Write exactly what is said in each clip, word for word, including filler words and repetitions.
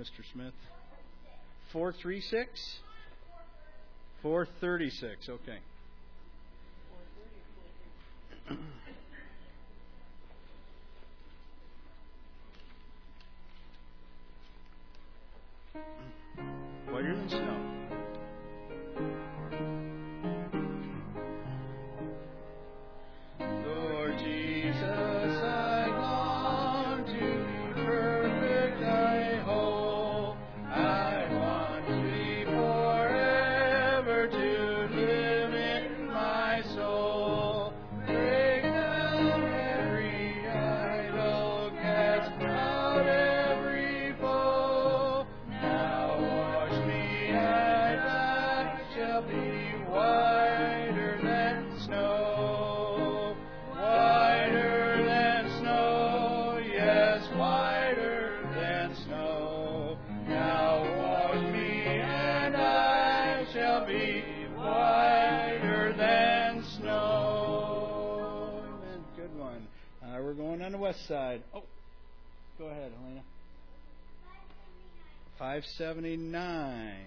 Mister Smith? four three six? four thirty-six, okay. Whiter than snow. Lord Jesus, I long to be perfect, I hope. I want to be forever to live in my soul. Break down every idol, cast out every foe. Now wash me and I shall be whiter than snow. Whiter than snow, yes, whiter than snow. Now wash me and I shall be whiter than snow. Amen. Good one. Uh, we're going on the west side. Oh, go ahead, Helena. five seventy-nine.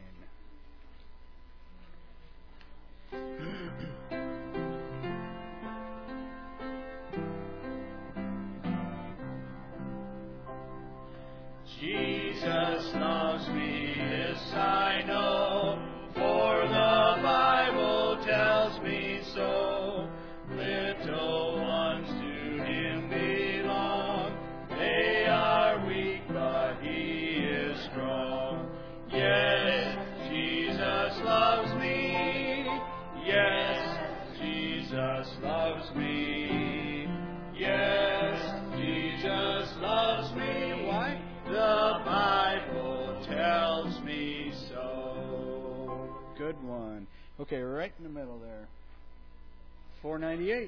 Jesus loves me, this I know, for the Bible tells me so. Little ones to Him belong, they are weak, but He is strong. Yes, Jesus loves me. Yes, Jesus loves me. Yes, Jesus loves me. Why? The Bible tells me so. Good one. Okay, right in the middle there. four ninety-eight.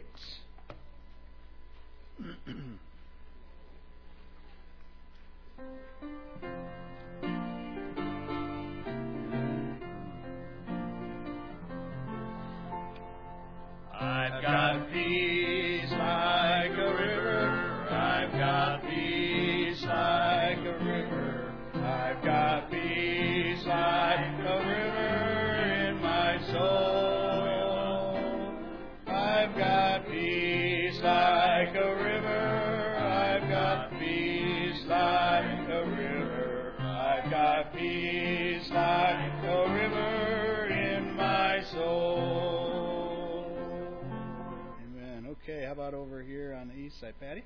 I've got peace like a river. I've got peace like a river. I've got peace like a river in my soul. I've got peace like a river. I've got peace like a river. I've got peace like a river in my soul. Amen. Okay, how about over here on the east side, Patty?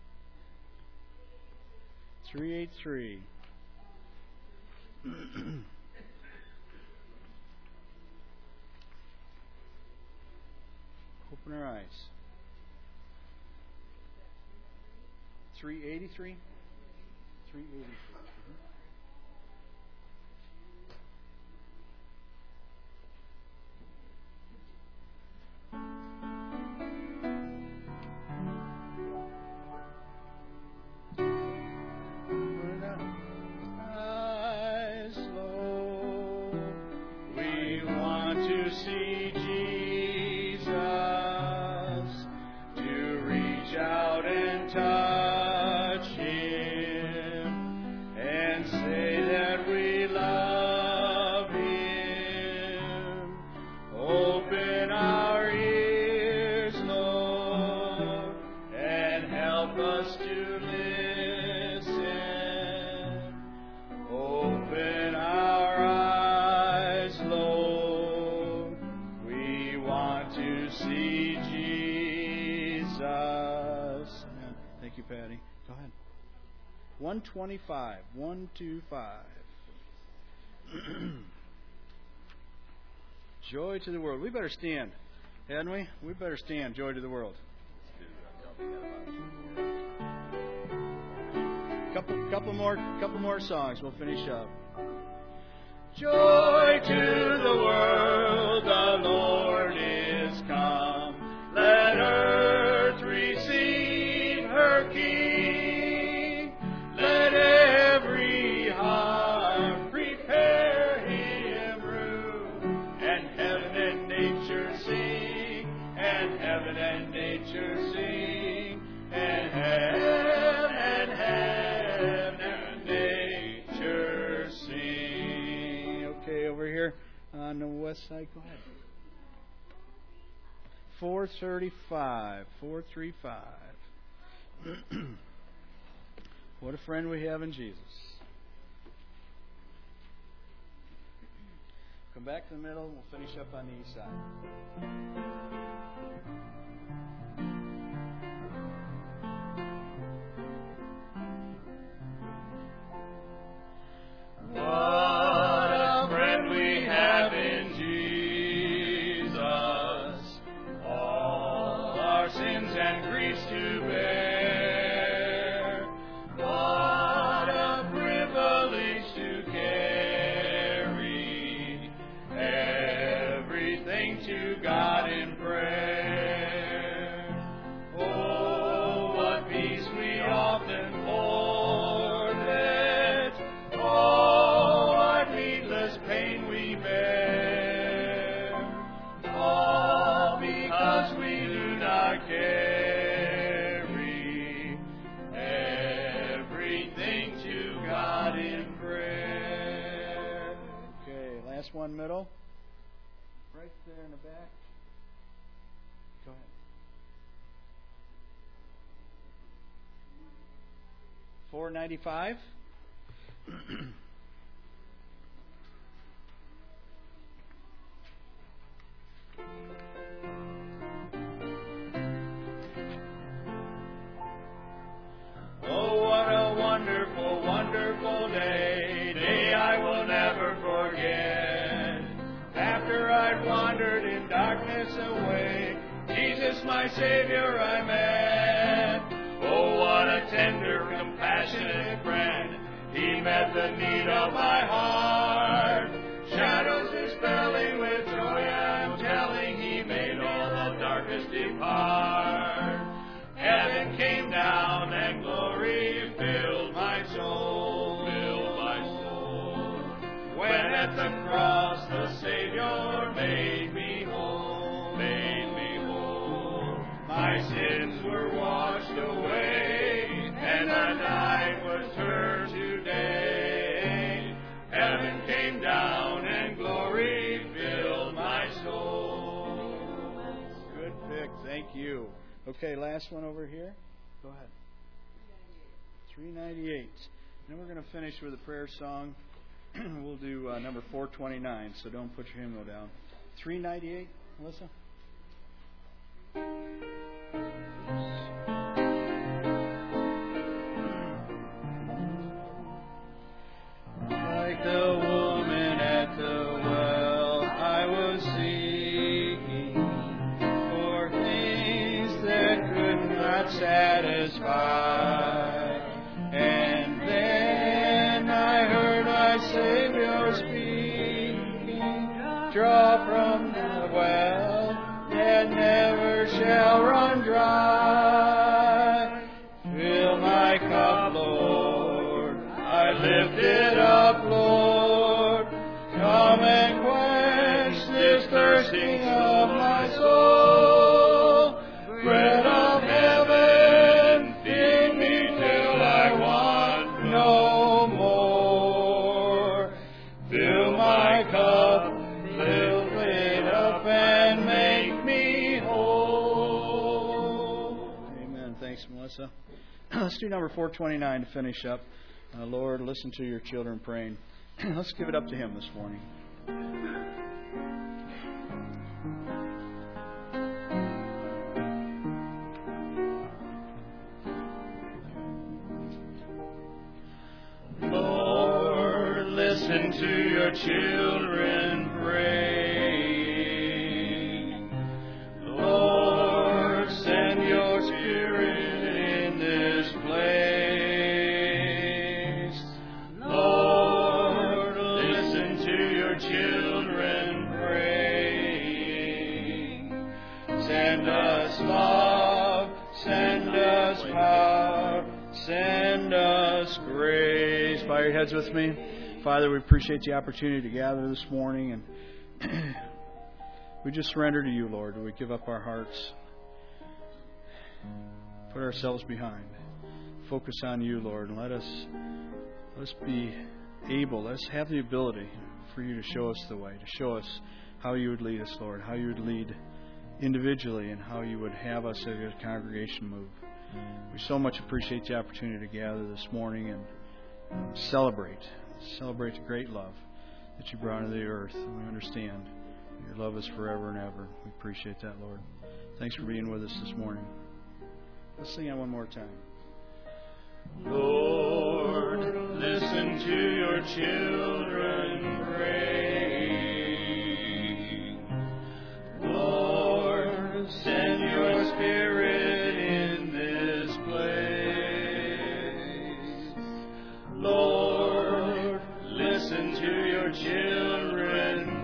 three eighty-three. Open our eyes. three eighty-three? three eighty-three. See Jesus, to reach out and touch Him and say that we love Him. Open our ears, Lord, and help us to listen. Open our eyes, Lord. See Jesus. Amen. Thank you, Patty. Go ahead. one twenty-five. one twenty-five. Joy to the world. We better stand, hadn't we? We better stand. Joy to the world. Couple, couple more, couple more songs. We'll finish up. Joy to the world. The Lord is come. Let earth receive her King. Let every heart prepare Him room. And heaven and nature sing. And heaven and nature sing. And heaven and heaven and nature west side? Go ahead. four thirty-five. four three five. What a friend we have in Jesus. Come back to the middle. We'll finish up on the east side. What a friend we have in Jesus, all our sins and griefs to bear. What a privilege to carry everything to God in prayer. Oh, what peace we often forfeit. Oh, what needless pain we bear. All because we do not carry everything to God in prayer. Okay, last one, middle. Right there in the back. Go ahead. four ninety-five. Oh, what a wonderful, wonderful day, day I will never forget. After I'd wandered in darkness away, Jesus my Savior I met. Oh, what a tender, compassionate friend. He met the need of my heart. Shadows dispelling with joy I'm telling, He made all the darkness depart. Heaven came down and glory filled my soul, filled my soul. When at the cross the Savior made me whole, made me whole. My sins were washed away, and the night was turned to day. Heaven came down and glory filled my soul. Good pick. Thank you. Okay, last one over here. Go ahead. three ninety-eight. Then we're going to finish with a prayer song. We'll do uh, number four twenty-nine, so don't put your hymnal down. three ninety-eight, Melissa? Like the woman at the well, I was seeking for things that could not satisfy. And then I heard my Savior speaking, draw from the well that never shall run dry. Fill my cup, Lord, I lift it up, Lord. Come and quench this thirsting of my soul. Bread of heaven, feed me till I want no more. Fill my cup, fill it up, and make me whole. Amen. Thanks, Melissa. Let's do number four twenty-nine to finish up. Uh, Lord, listen to your children praying. Let's give it up to Him this morning. Lord, listen to your children praying. Lord, send your Spirit in this place. Lord, listen to your children praying. Send us love, send us power, send us grace. Bow your heads with me. Father, we appreciate the opportunity to gather this morning, and we just surrender to you, Lord. We give up our hearts, put ourselves behind, focus on you, Lord, and let us let us be able, let us have the ability for you to show us the way, to show us how you would lead us, Lord, how you would lead individually, and how you would have us as a congregation move. We so much appreciate the opportunity to gather this morning and um, celebrate, celebrate the great love that you brought into the earth. And we understand your love is forever and ever. We appreciate that, Lord. Thanks for being with us this morning. Let's sing it one more time. Lord, listen to your children pray. Lord, send your Spirit in this place. Lord, listen to your children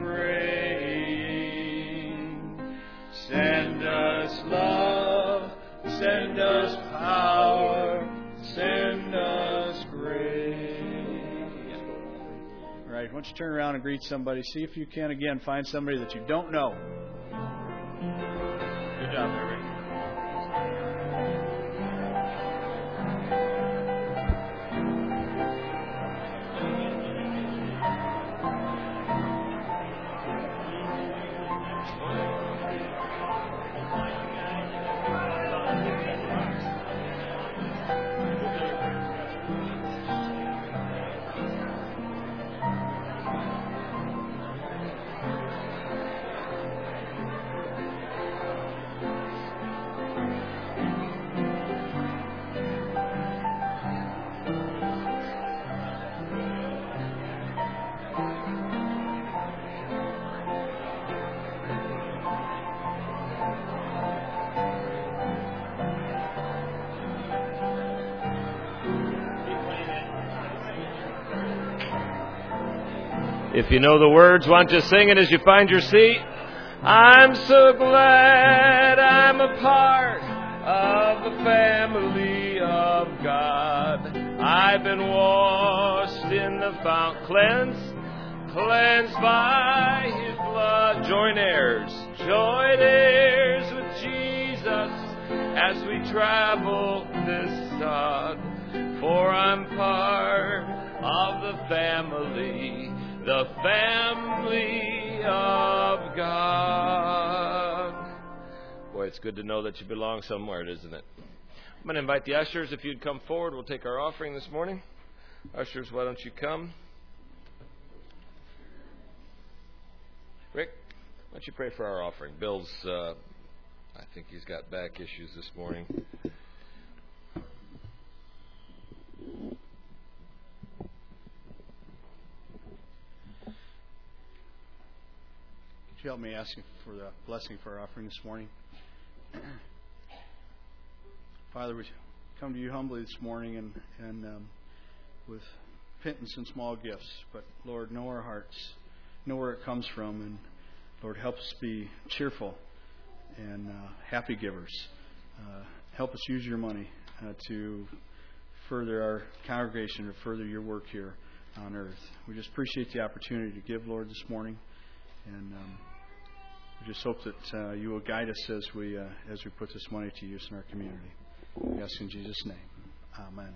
praying. Send us love, send us power, send us grace. All right, why don't you turn around and greet somebody. See if you can, again, find somebody that you don't know. Good job, Eric. If you know the words, why don't you sing it as you find your seat? I'm so glad I'm a part of the family of God. I've been washed in the fount, cleansed, cleansed by His blood. Joint heirs, joint heirs with Jesus as we travel this sod. For I'm part of the family, the family of God. Boy, it's good to know that you belong somewhere, isn't it? I'm going to invite the ushers, if you'd come forward. We'll take our offering this morning. Ushers, why don't you come? Rick, why don't you pray for our offering? Bill's, uh, I think he's got back issues this morning. Could you help me ask you for the blessing for our offering this morning? Father, we come to you humbly this morning and, and um, with pittance and small gifts. But, Lord, know our hearts. Know where it comes from. And, Lord, help us be cheerful and uh, happy givers. Uh, help us use your money uh, to further our congregation, to further your work here on earth. We just appreciate the opportunity to give, Lord, this morning. And um, we just hope that uh, you will guide us as we uh, as we put this money to use in our community. We ask in Jesus' name. Amen.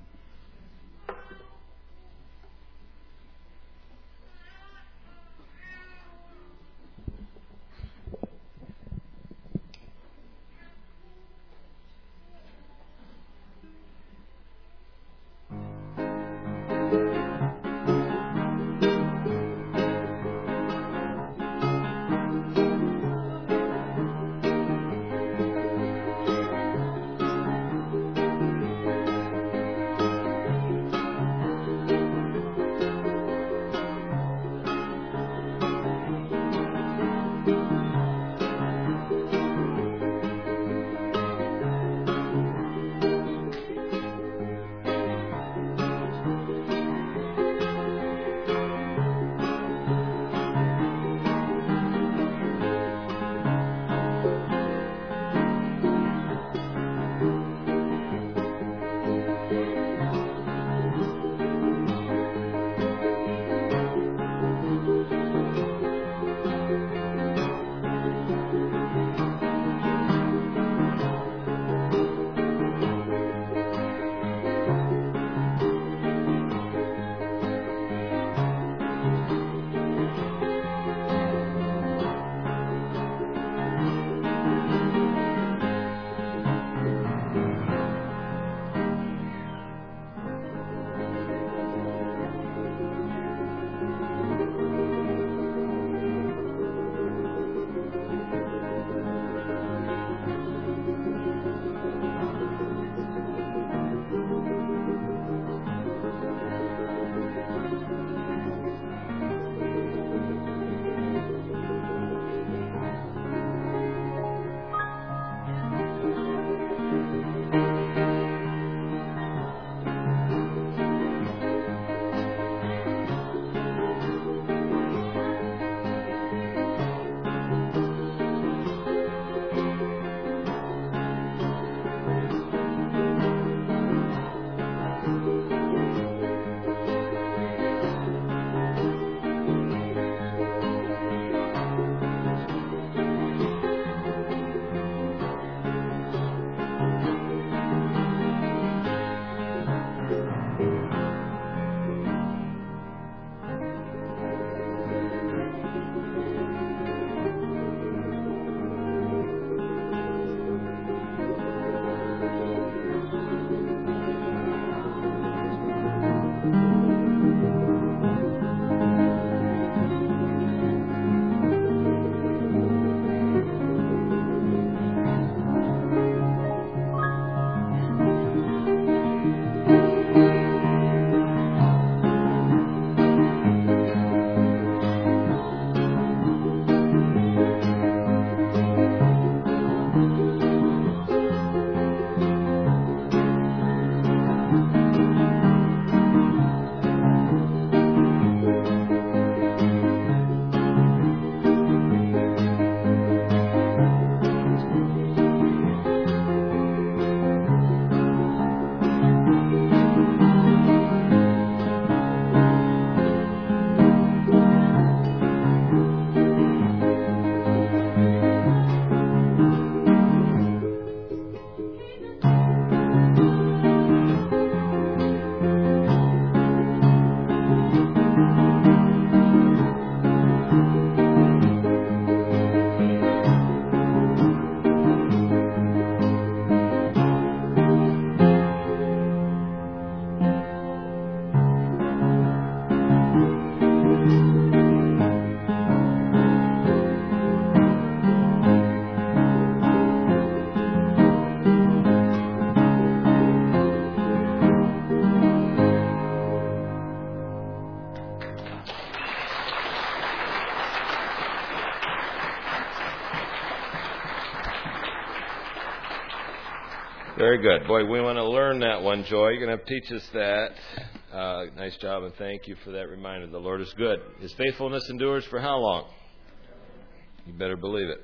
Very good. Boy, we want to learn that one, Joy. You're going to have to teach us that. Uh, nice job, and thank you for that reminder. The Lord is good. His faithfulness endures for how long? You better believe it.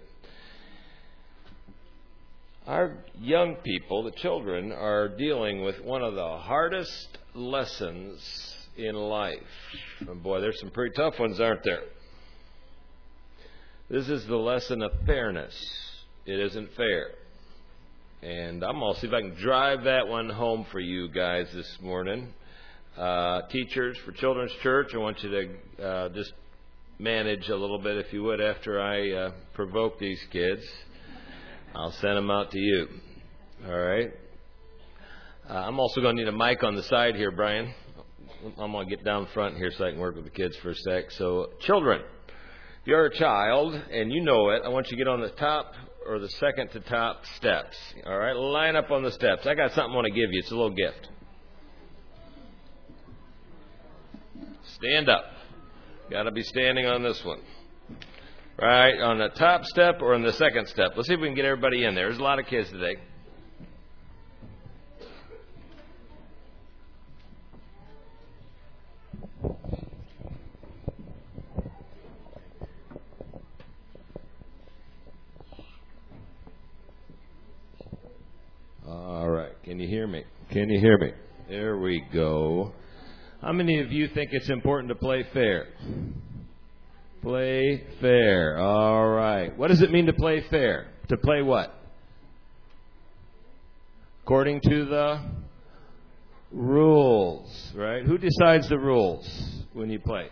Our young people, the children, are dealing with one of the hardest lessons in life. And boy, there's some pretty tough ones, aren't there? This is the lesson of fairness. It isn't fair. And I'm going to see if I can drive that one home for you guys this morning. Uh, teachers for Children's Church, I want you to uh, just manage a little bit, if you would, after I uh, provoke these kids. I'll send them out to you. All right? Uh, I'm also going to need a mic on the side here, Brian. I'm going to get down front here so I can work with the kids for a sec. So, children, if you're a child and you know it, I want you to get on the top or the second to top steps. All right? Line up on the steps. I got something I want to give you. It's a little gift. Stand up. Got to be standing on this one. Right, on the top step or on the second step. Let's see if we can get everybody in there. There's a lot of kids today. All right. Can you hear me? Can you hear me? There we go. How many of you think it's important to play fair? Play fair. All right. What does it mean to play fair? To play what? According to the rules, right? Who decides the rules when you play?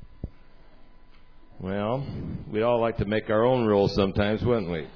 Well, we'd all like to make our own rules sometimes, wouldn't we?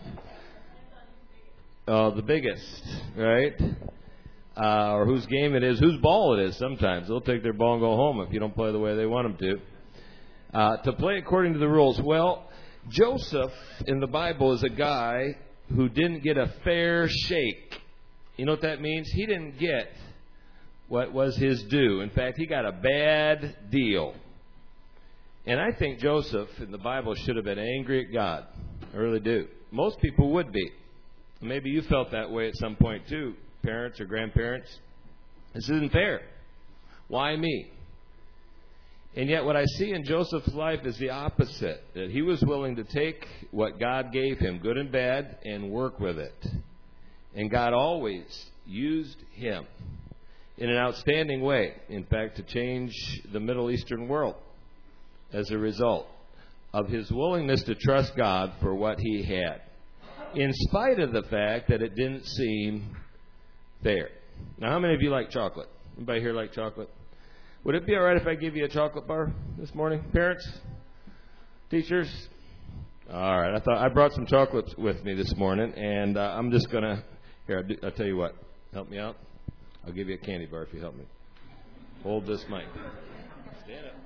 Uh, the biggest, right? Uh, or whose game it is, whose ball it is sometimes. They'll take their ball and go home if you don't play the way they want them to. Uh, to play according to the rules. Well, Joseph in the Bible is a guy who didn't get a fair shake. You know what that means? He didn't get what was his due. In fact, he got a bad deal. And I think Joseph in the Bible should have been angry at God. I really do. Most people would be. Maybe you felt that way at some point too, parents or grandparents. This isn't fair. Why me? And yet what I see in Joseph's life is the opposite, that he was willing to take what God gave him, good and bad, and work with it. And God always used him in an outstanding way, in fact, to change the Middle Eastern world as a result of his willingness to trust God for what he had, in spite of the fact that it didn't seem fair. Now, how many of you like chocolate? Anybody here like chocolate? Would it be all right if I give you a chocolate bar this morning? Parents? Teachers? All right. I thought I brought some chocolates with me this morning, and uh, I'm just going to... Here, I'll, do, I'll tell you what. Help me out. I'll give you a candy bar if you help me. Hold this mic. Stand up.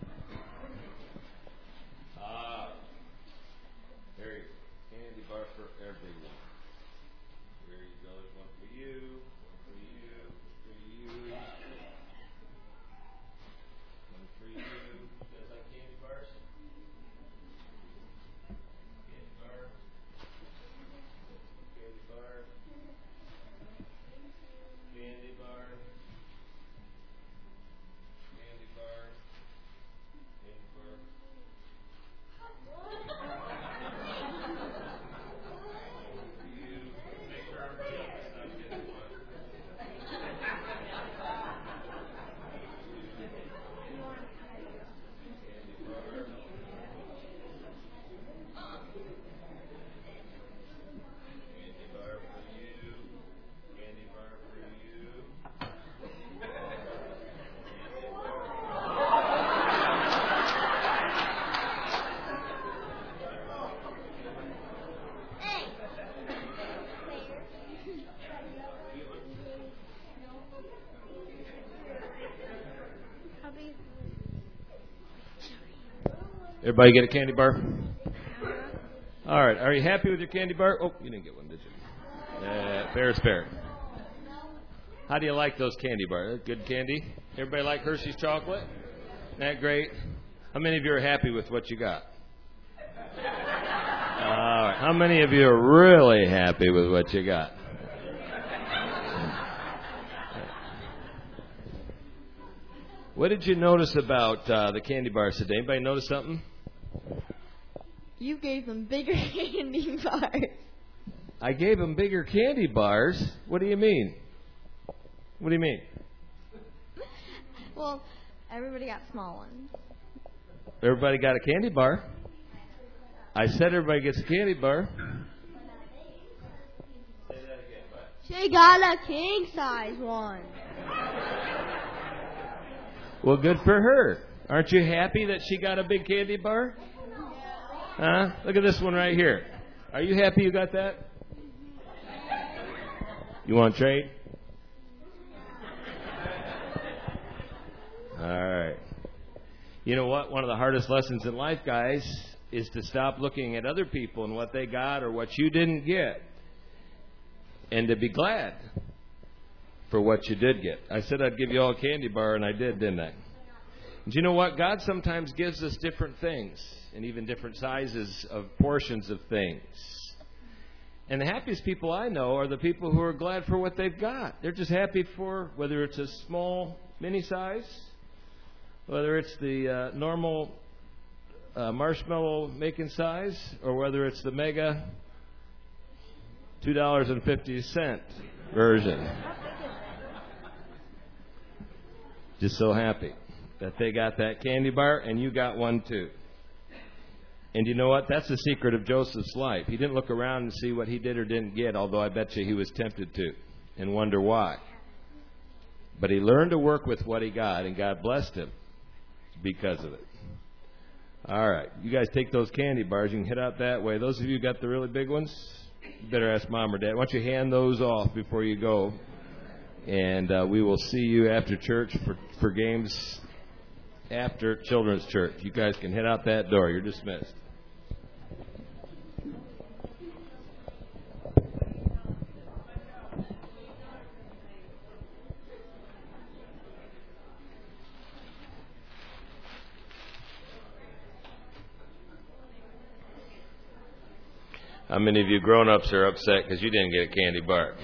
Ah. There you go. Candy bar for everyone. There you go. There's one for you. One for you. For you. One for you. You guys like candy bars? Candy bar. Candy bar. Candy bar. Candy bar. Candy bar. You make sure everybody else is not getting one. Candy bar. Candy bar for you. Candy bar for you. Everybody get a candy bar? All right. Are you happy with your candy bar? Oh, you didn't get one, did you? Uh, fair is fair. How do you like those candy bars? Good candy? Everybody like Hershey's chocolate? Isn't that great? How many of you are happy with what you got? All right. How many of you are really happy with what you got? What did you notice about uh, the candy bars today? Anybody notice something? You gave them bigger candy bars. I gave them bigger candy bars? What do you mean? What do you mean? Well, everybody got small ones. Everybody got a candy bar. I said everybody gets a candy bar. She got a king size one. Well, good for her. Aren't you happy that she got a big candy bar? Huh? Look at this one right here. Are you happy you got that? You want to trade? All right. You know what? One of the hardest lessons in life, guys, is to stop looking at other people and what they got or what you didn't get, and to be glad for what you did get. I said I'd give you all a candy bar, and I did, didn't I? And you know what? God sometimes gives us different things, and even different sizes of portions of things. And the happiest people I know are the people who are glad for what they've got. They're just happy for whether it's a small mini size, whether it's the uh, normal uh, marshmallow making size, or whether it's the mega two dollars and fifty cents version. Just so happy that they got that candy bar and you got one too. And you know what? That's the secret of Joseph's life. He didn't look around and see what he did or didn't get, although I bet you he was tempted to and wonder why. But he learned to work with what he got, and God blessed him because of it. All right. You guys take those candy bars. You can head out that way. Those of you who got the really big ones, you better ask Mom or Dad. Why don't you hand those off before you go? And uh, we will see you after church for, for games after Children's Church. You guys can head out that door. You're dismissed. How many of you grown-ups are upset because you didn't get a candy bar?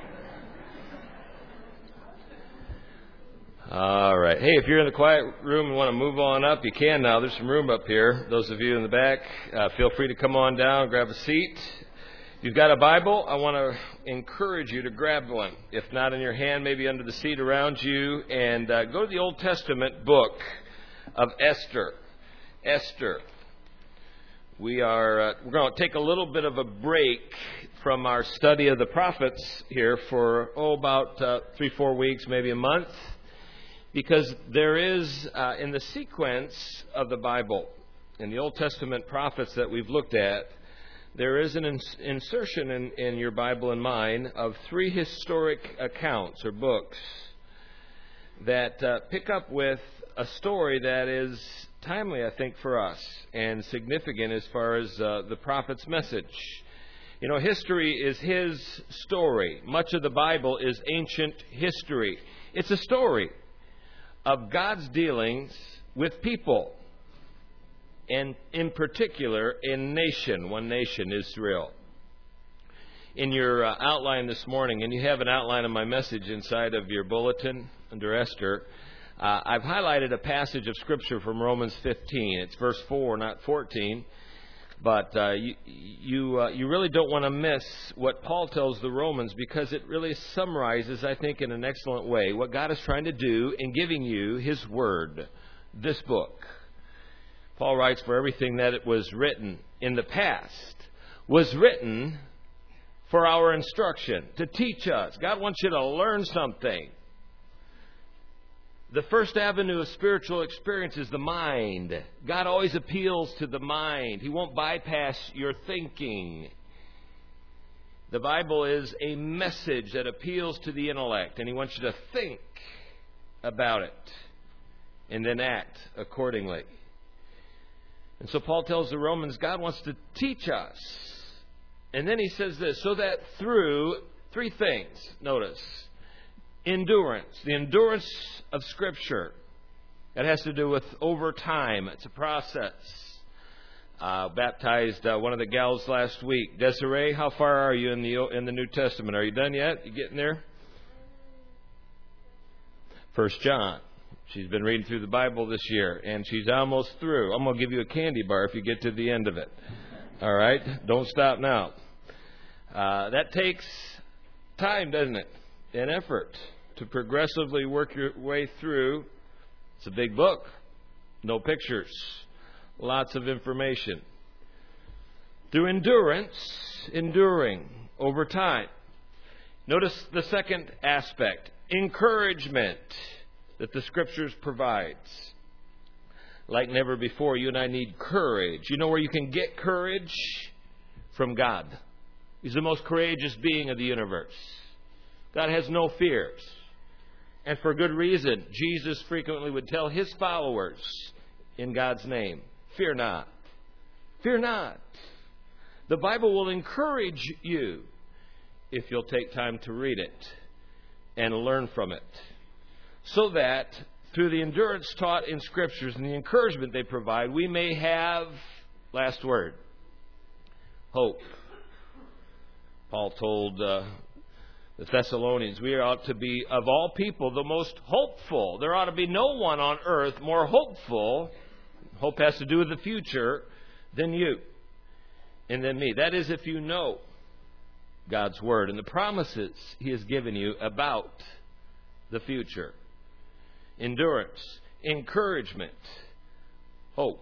All right. Hey, if you're in the quiet room and want to move on up, you can now. There's some room up here. Those of you in the back, uh, feel free to come on down, grab a seat. If you've got a Bible, I want to encourage you to grab one. If not in your hand, maybe under the seat around you, and uh, go to the Old Testament book of Esther. Esther. We are uh, we're going to take a little bit of a break from our study of the prophets here for, oh, about uh, three, four weeks, maybe a month, because there is, uh, in the sequence of the Bible, in the Old Testament prophets that we've looked at, there is an ins- insertion in, in your Bible and mine of three historic accounts or books that uh, pick up with a story that is timely, I think, for us and significant as far as uh, the prophet's message. You know, history is his story. Much of the Bible is ancient history. It's a story of God's dealings with people, and in particular, a nation, one nation, Israel. In your uh, outline this morning, and you have an outline of my message inside of your bulletin under Esther, Uh, I've highlighted a passage of Scripture from Romans fifteen. It's verse four, not fourteen. But uh, you you, uh, you really don't want to miss what Paul tells the Romans, because it really summarizes, I think, in an excellent way what God is trying to do in giving you His Word, this book. Paul writes, for everything that it was written in the past was written for our instruction, to teach us. God wants you to learn something. The first avenue of spiritual experience is the mind. God always appeals to the mind. He won't bypass your thinking. The Bible is a message that appeals to the intellect, and He wants you to think about it and then act accordingly. And so Paul tells the Romans, God wants to teach us. And then he says this, so that through three things, notice, endurance, the endurance of Scripture. That has to do with over time. It's a process. Uh, baptized uh, one of the gals last week. Desiree, how far are you in the in the New Testament? Are you done yet? You getting there? First John. She's been reading through the Bible this year, and she's almost through. I'm going to give you a candy bar if you get to the end of it. All right? Don't stop now. Uh, that takes time, doesn't it? And effort to progressively work your way through. It's a big book. No pictures. Lots of information. Through endurance, enduring over time. Notice the second aspect, encouragement that the Scriptures provides. Like never before, you and I need courage. You know where you can get courage? From God. He's the most courageous being of the universe. God has no fears. And for good reason. Jesus frequently would tell His followers in God's name, fear not. Fear not. The Bible will encourage you if you'll take time to read it and learn from it. So that through the endurance taught in Scriptures and the encouragement they provide, we may have, last word, hope. Paul told uh, the Thessalonians, we ought to be, of all people, the most hopeful. There ought to be no one on earth more hopeful, hope has to do with the future, than you and than me. That is if you know God's Word and the promises He has given you about the future. Endurance, encouragement, hope.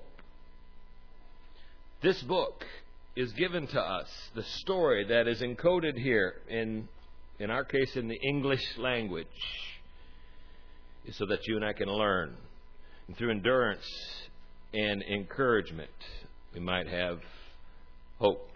This book is given to us, the story that is encoded here, in, in our case in the English language, is so that you and I can learn. And through endurance and encouragement, we might have hope.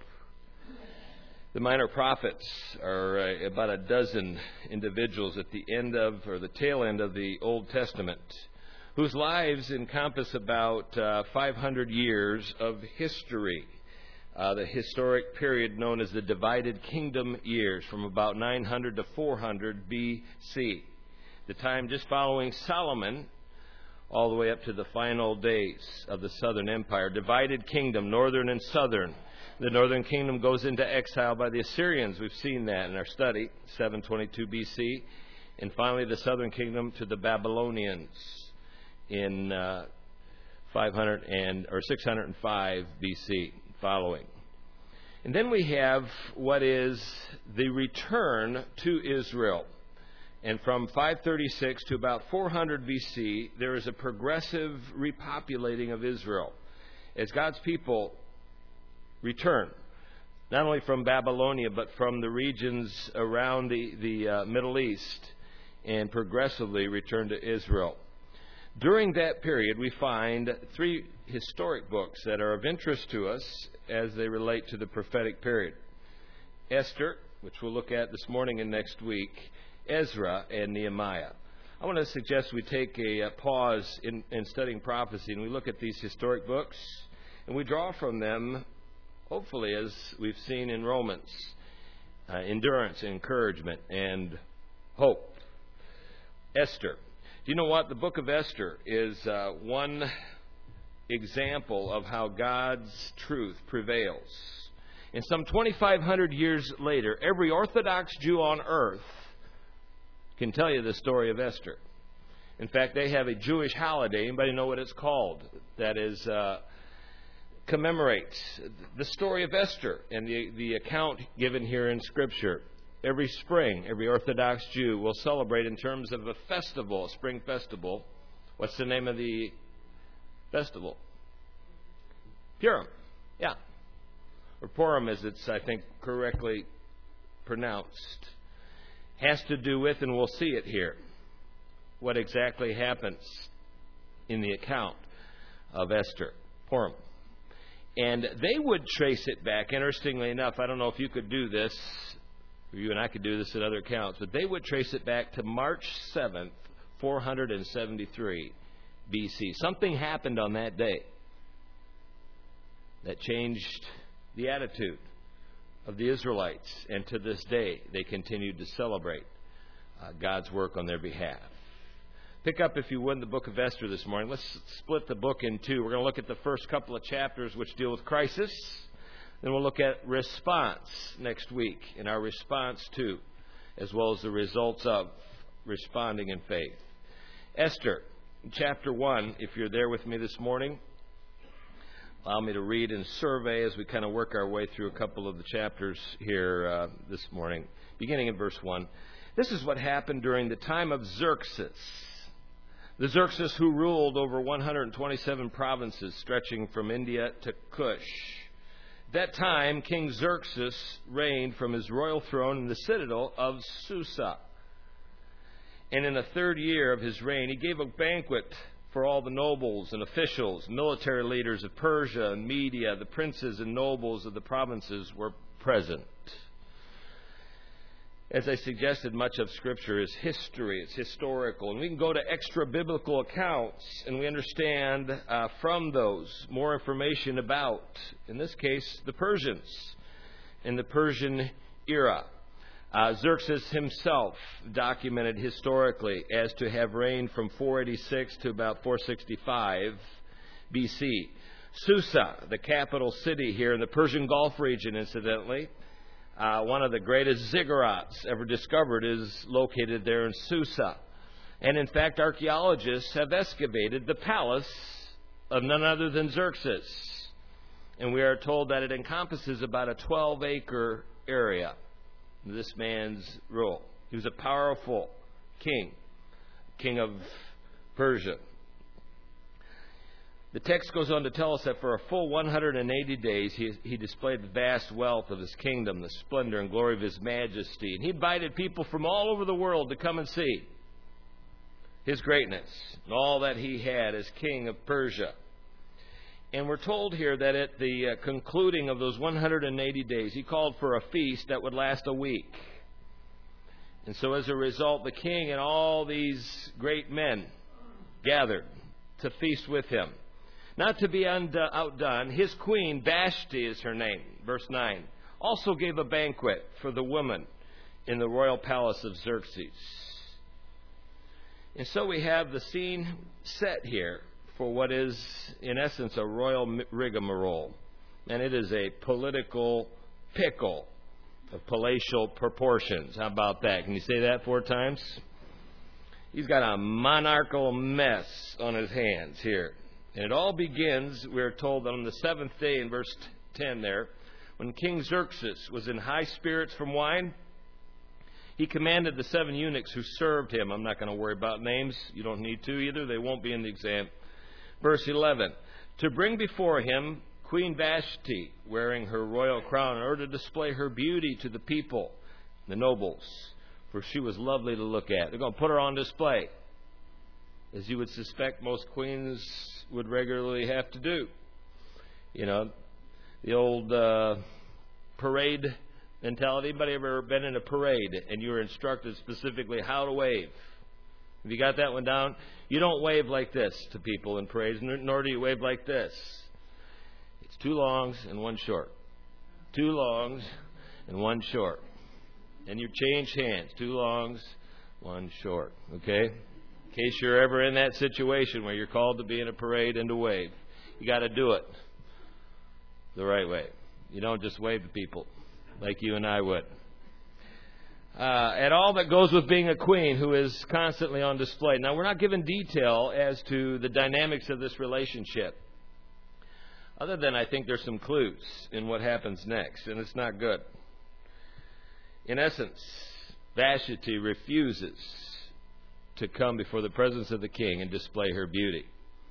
The minor prophets are uh, about a dozen individuals at the end of, or the tail end of the Old Testament, whose lives encompass about uh, five hundred years of history. Uh, the historic period known as the Divided Kingdom years, from about nine hundred to four hundred B C. The time just following Solomon, all the way up to the final days of the Southern Empire. Divided kingdom, northern and southern. The northern kingdom goes into exile by the Assyrians. We've seen that in our study, seven twenty-two B C. And finally, the southern kingdom to the Babylonians in uh, five hundred and or six hundred five B C following. And then we have what is the return to Israel. And from five thirty-six to about four hundred B C, there is a progressive repopulating of Israel as God's people return, not only from Babylonia, but from the regions around the, the uh, Middle East, and progressively return to Israel. During that period, we find three historic books that are of interest to us as they relate to the prophetic period. Esther, which we'll look at this morning and next week, Ezra, and Nehemiah. I want to suggest we take a, a pause in, in studying prophecy, and we look at these historic books, and we draw from them, hopefully, as we've seen in Romans, uh, endurance, encouragement, and hope. Esther. Do you know what? The book of Esther is uh, one example of how God's truth prevails. And some twenty-five hundred years later, every Orthodox Jew on earth can tell you the story of Esther. In fact, they have a Jewish holiday. Anybody know what it's called? That is uh, commemorates the story of Esther and the, the account given here in Scripture. Every spring, every Orthodox Jew will celebrate in terms of a festival, a spring festival. What's the name of the festival? Purim. Yeah. Or Purim, as it's, I think, correctly pronounced. Has to do with, and we'll see it here, what exactly happens in the account of Esther. Purim. And they would trace it back, interestingly enough, I don't know if you could do this, or you and I could do this at other accounts, but they would trace it back to March seventh, four hundred seventy-three B C. Something happened on that day that changed the attitude of the Israelites, and to this day they continued to celebrate uh, God's work on their behalf. Pick up, if you would, the book of Esther this morning. Let's split the book in two. We're going to look at the first couple of chapters, which deal with crisis. Then we'll look at response next week, and our response to, as well as the results of responding in faith. Esther, chapter one, if you're there with me this morning. Allow me to read and survey as we kind of work our way through a couple of the chapters here uh, this morning. Beginning in verse one. This is what happened during the time of Xerxes. The Xerxes who ruled over one hundred twenty-seven provinces stretching from India to Cush. That time, King Xerxes reigned from his royal throne in the citadel of Susa. And in the third year of his reign, he gave a banquet for all the nobles and officials, military leaders of Persia and Media. The princes and nobles of the provinces were present. As I suggested, much of Scripture is history. It's historical. And we can go to extra-biblical accounts, and we understand uh, from those more information about, in this case, the Persians in the Persian era. Uh, Xerxes himself documented historically as to have reigned from four eighty-six to about four sixty-five B C. Susa, the capital city here in the Persian Gulf region, incidentally, Uh, one of the greatest ziggurats ever discovered is located there in Susa. And in fact, archaeologists have excavated the palace of none other than Xerxes. And we are told that it encompasses about a twelve-acre area, this man's rule. He was a powerful king, king of Persia. The text goes on to tell us that for a full one hundred eighty days, he, he displayed the vast wealth of his kingdom, the splendor and glory of his majesty. And he invited people from all over the world to come and see his greatness and all that he had as king of Persia. And we're told here that at the uh, concluding of those one hundred eighty days, he called for a feast that would last a week. And so as a result, the king and all these great men gathered to feast with him. Not to be undone, outdone, his queen, Vashti is her name, verse nine, also gave a banquet for the women in the royal palace of Xerxes. And so we have the scene set here for what is, in essence, a royal rigmarole. And it is a political pickle of palatial proportions. How about that? Can you say that four times? He's got a monarchical mess on his hands here. And it all begins, we're told, on the seventh day in verse ten there, when King Xerxes was in high spirits from wine, he commanded the seven eunuchs who served him. I'm not going to worry about names. You don't need to either. They won't be in the exam. Verse eleven, to bring before him Queen Vashti, wearing her royal crown, in order to display her beauty to the people, the nobles, for she was lovely to look at. They're going to put her on display, as you would suspect most queens would regularly have to do. You know, the old uh, parade mentality. Anybody ever been in a parade and you were instructed specifically how to wave? Have you got that one down? You don't wave like this to people in parades, nor do you wave like this. It's two longs and one short. Two longs and one short. And you change hands. Two longs, one short. Okay? In case you're ever in that situation where you're called to be in a parade and to wave. You got to do it the right way. You don't just wave to people like you and I would. Uh, and all that goes with being a queen who is constantly on display. Now, we're not given detail as to the dynamics of this relationship. Other than I think there's some clues in what happens next, and it's not good. In essence, Vashti refuses to come before the presence of the king and display her beauty.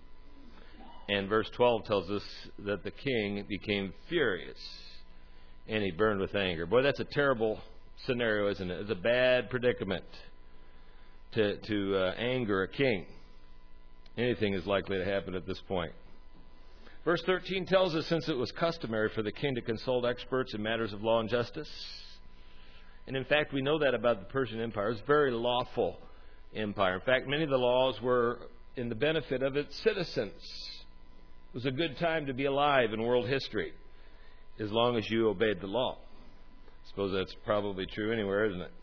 And verse twelve tells us that the king became furious and he burned with anger. Boy, that's a terrible scenario, isn't it? It's a bad predicament to, to uh, anger a king. Anything is likely to happen at this point. Verse thirteen tells us, since it was customary for the king to consult experts in matters of law and justice. And in fact, we know that about the Persian Empire. It was a very lawful empire. In fact, many of the laws were in the benefit of its citizens. It was a good time to be alive in world history, as long as you obeyed the law. I suppose that's probably true anywhere, isn't it?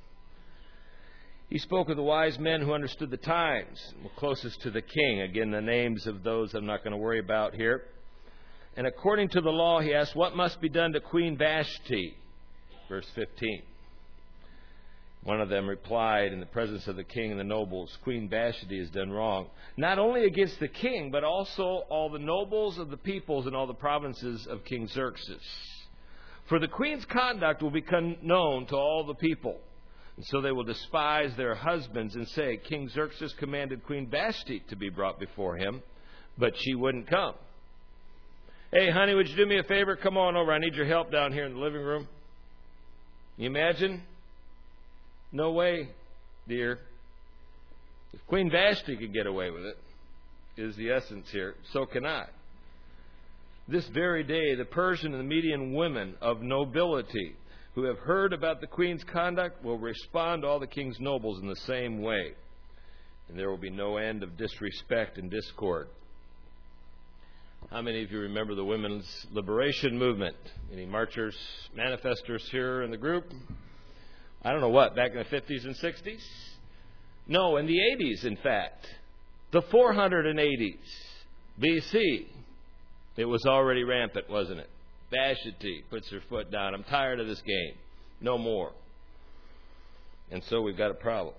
He spoke of the wise men who understood the times, were closest to the king. Again, the names of those I'm not going to worry about here. And according to the law, he asked, what must be done to Queen Vashti? Verse fifteen. One of them replied in the presence of the king and the nobles, Queen Vashti has done wrong, not only against the king, but also all the nobles of the peoples and all the provinces of King Xerxes. For the queen's conduct will become known to all the people, and so they will despise their husbands and say, King Xerxes commanded Queen Vashti to be brought before him, but she wouldn't come. Hey, honey, would you do me a favor? Come on over. I need your help down here in the living room. You imagine? No way, dear. If Queen Vashti could get away with it, is the essence here, so can I. This very day, the Persian and the Median women of nobility who have heard about the queen's conduct will respond to all the king's nobles in the same way. And there will be no end of disrespect and discord. How many of you remember the women's liberation movement? Any marchers, manifestors here in the group? I don't know what, back in the fifties and sixties? No, in the eighties, in fact. The four hundred eighties B C. It was already rampant, wasn't it? Vashti puts her foot down. I'm tired of this game. No more. And so we've got a problem.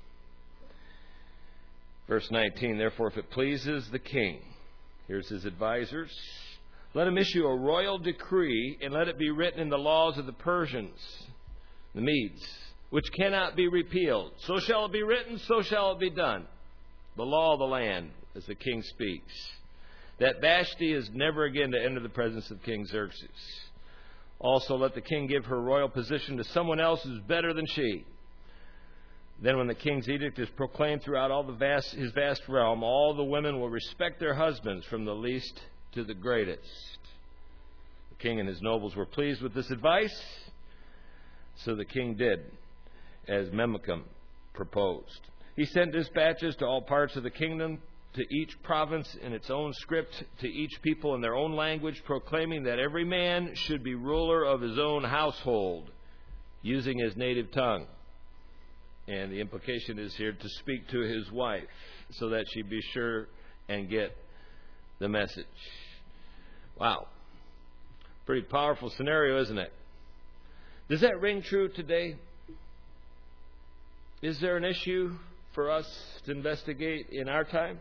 Verse nineteen, therefore, if it pleases the king, here's his advisors, let him issue a royal decree, and let it be written in the laws of the Persians, the Medes, which cannot be repealed. So shall it be written, so shall it be done. The law of the land, as the king speaks. That Vashti is never again to enter the presence of King Xerxes. Also let the king give her royal position to someone else who's better than she. Then when the king's edict is proclaimed throughout all the vast, his vast realm, all the women will respect their husbands from the least to the greatest. The king and his nobles were pleased with this advice. So the king did as Memucan proposed. He sent dispatches to all parts of the kingdom, to each province in its own script, to each people in their own language, proclaiming that every man should be ruler of his own household, using his native tongue. And the implication is here to speak to his wife, so that she be sure and get the message. Wow. Pretty powerful scenario, isn't it? Does that ring true today? Is there an issue for us to investigate in our time?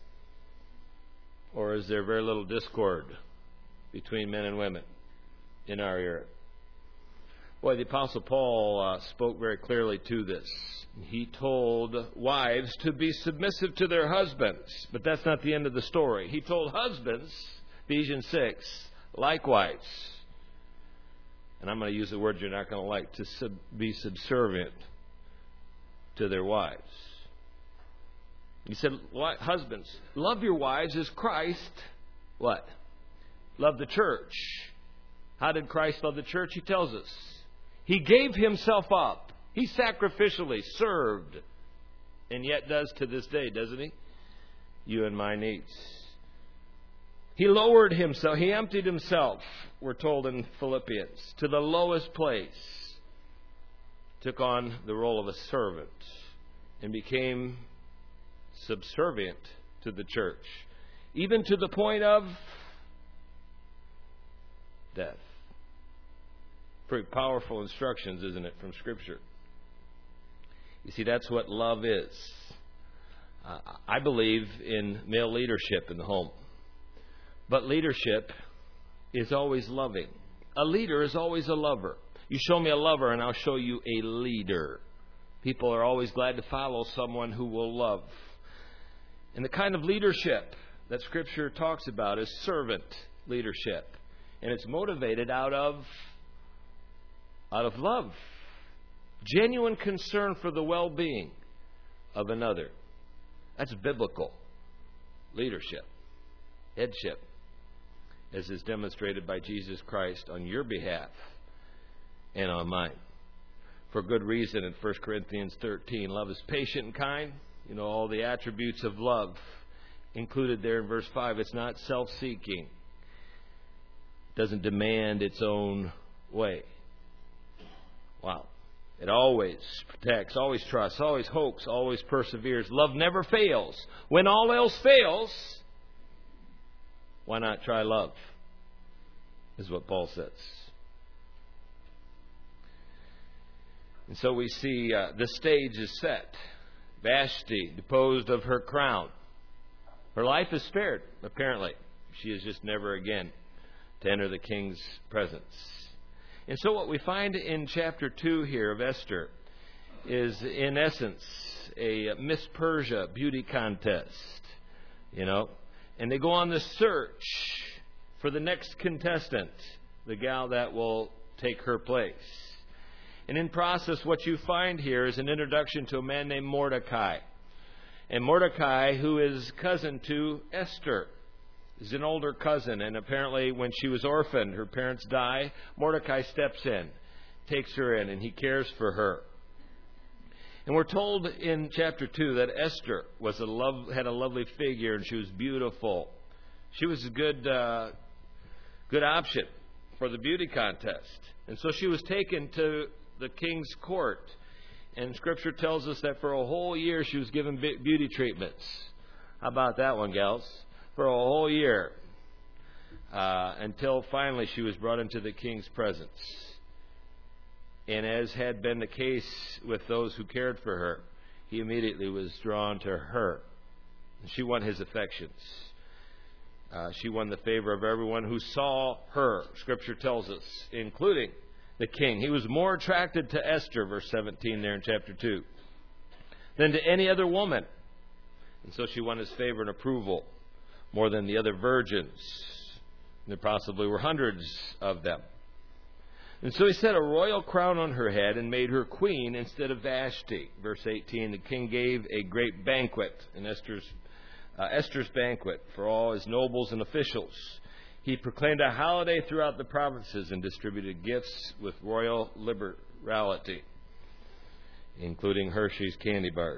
Or is there very little discord between men and women in our era? Boy, the Apostle Paul uh, spoke very clearly to this. He told wives to be submissive to their husbands. But that's not the end of the story. He told husbands, Ephesians six, likewise, and I'm going to use a word you're not going to like, to sub- be subservient to their wives. He said, husbands, love your wives as Christ, what? Loved the church. How did Christ love the church? He tells us. He gave himself up. He sacrificially served, and yet does to this day, doesn't he? You and my needs. He lowered himself. He emptied himself, we're told in Philippians, to the lowest place. Took on the role of a servant and became subservient to the church, even to the point of death. Pretty powerful instructions, isn't it, from Scripture? You see, that's what love is. Uh, I believe in male leadership in the home. But leadership is always loving. A leader is always a lover. You show me a lover and I'll show you a leader. People are always glad to follow someone who will love. And the kind of leadership that Scripture talks about is servant leadership. And it's motivated out of, out of love. Genuine concern for the well-being of another. That's biblical leadership. Headship. As is demonstrated by Jesus Christ on your behalf and on mine. For good reason in First Corinthians thirteen. Love is patient and kind. You know, all the attributes of love included there in verse five. It's not self-seeking. It doesn't demand its own way. Wow. It always protects, always trusts, always hopes, always perseveres. Love never fails. When all else fails, why not try love? Is what Paul says. And so we see uh, the stage is set. Vashti deposed of her crown. Her life is spared, apparently. She is just never again to enter the king's presence. And so what we find in chapter two here of Esther is, in essence, a Miss Persia beauty contest. You know, and they go on the search for the next contestant, the gal that will take her place. And in process, what you find here is an introduction to a man named Mordecai. And Mordecai, who is cousin to Esther, is an older cousin. And apparently when she was orphaned, her parents die, Mordecai steps in, takes her in, and he cares for her. And we're told in chapter two that Esther was a love, had a lovely figure, and she was beautiful. She was a good, uh, good option for the beauty contest. And so she was taken to the king's court. And Scripture tells us that for a whole year she was given beauty treatments. How about that one, gals? For a whole year. Uh, until finally she was brought into the king's presence. And as had been the case with those who cared for her, he immediately was drawn to her. And she won his affections. Uh, she won the favor of everyone who saw her, Scripture tells us, including the king. He was more attracted to Esther, verse seventeen there in chapter two, than to any other woman. And so she won his favor and approval more than the other virgins. And there possibly were hundreds of them. And so he set a royal crown on her head and made her queen instead of Vashti. Verse eighteen, the king gave a great banquet, in Esther's, uh, Esther's banquet, for all his nobles and officials. He proclaimed a holiday throughout the provinces and distributed gifts with royal liberality, including Hershey's candy bars.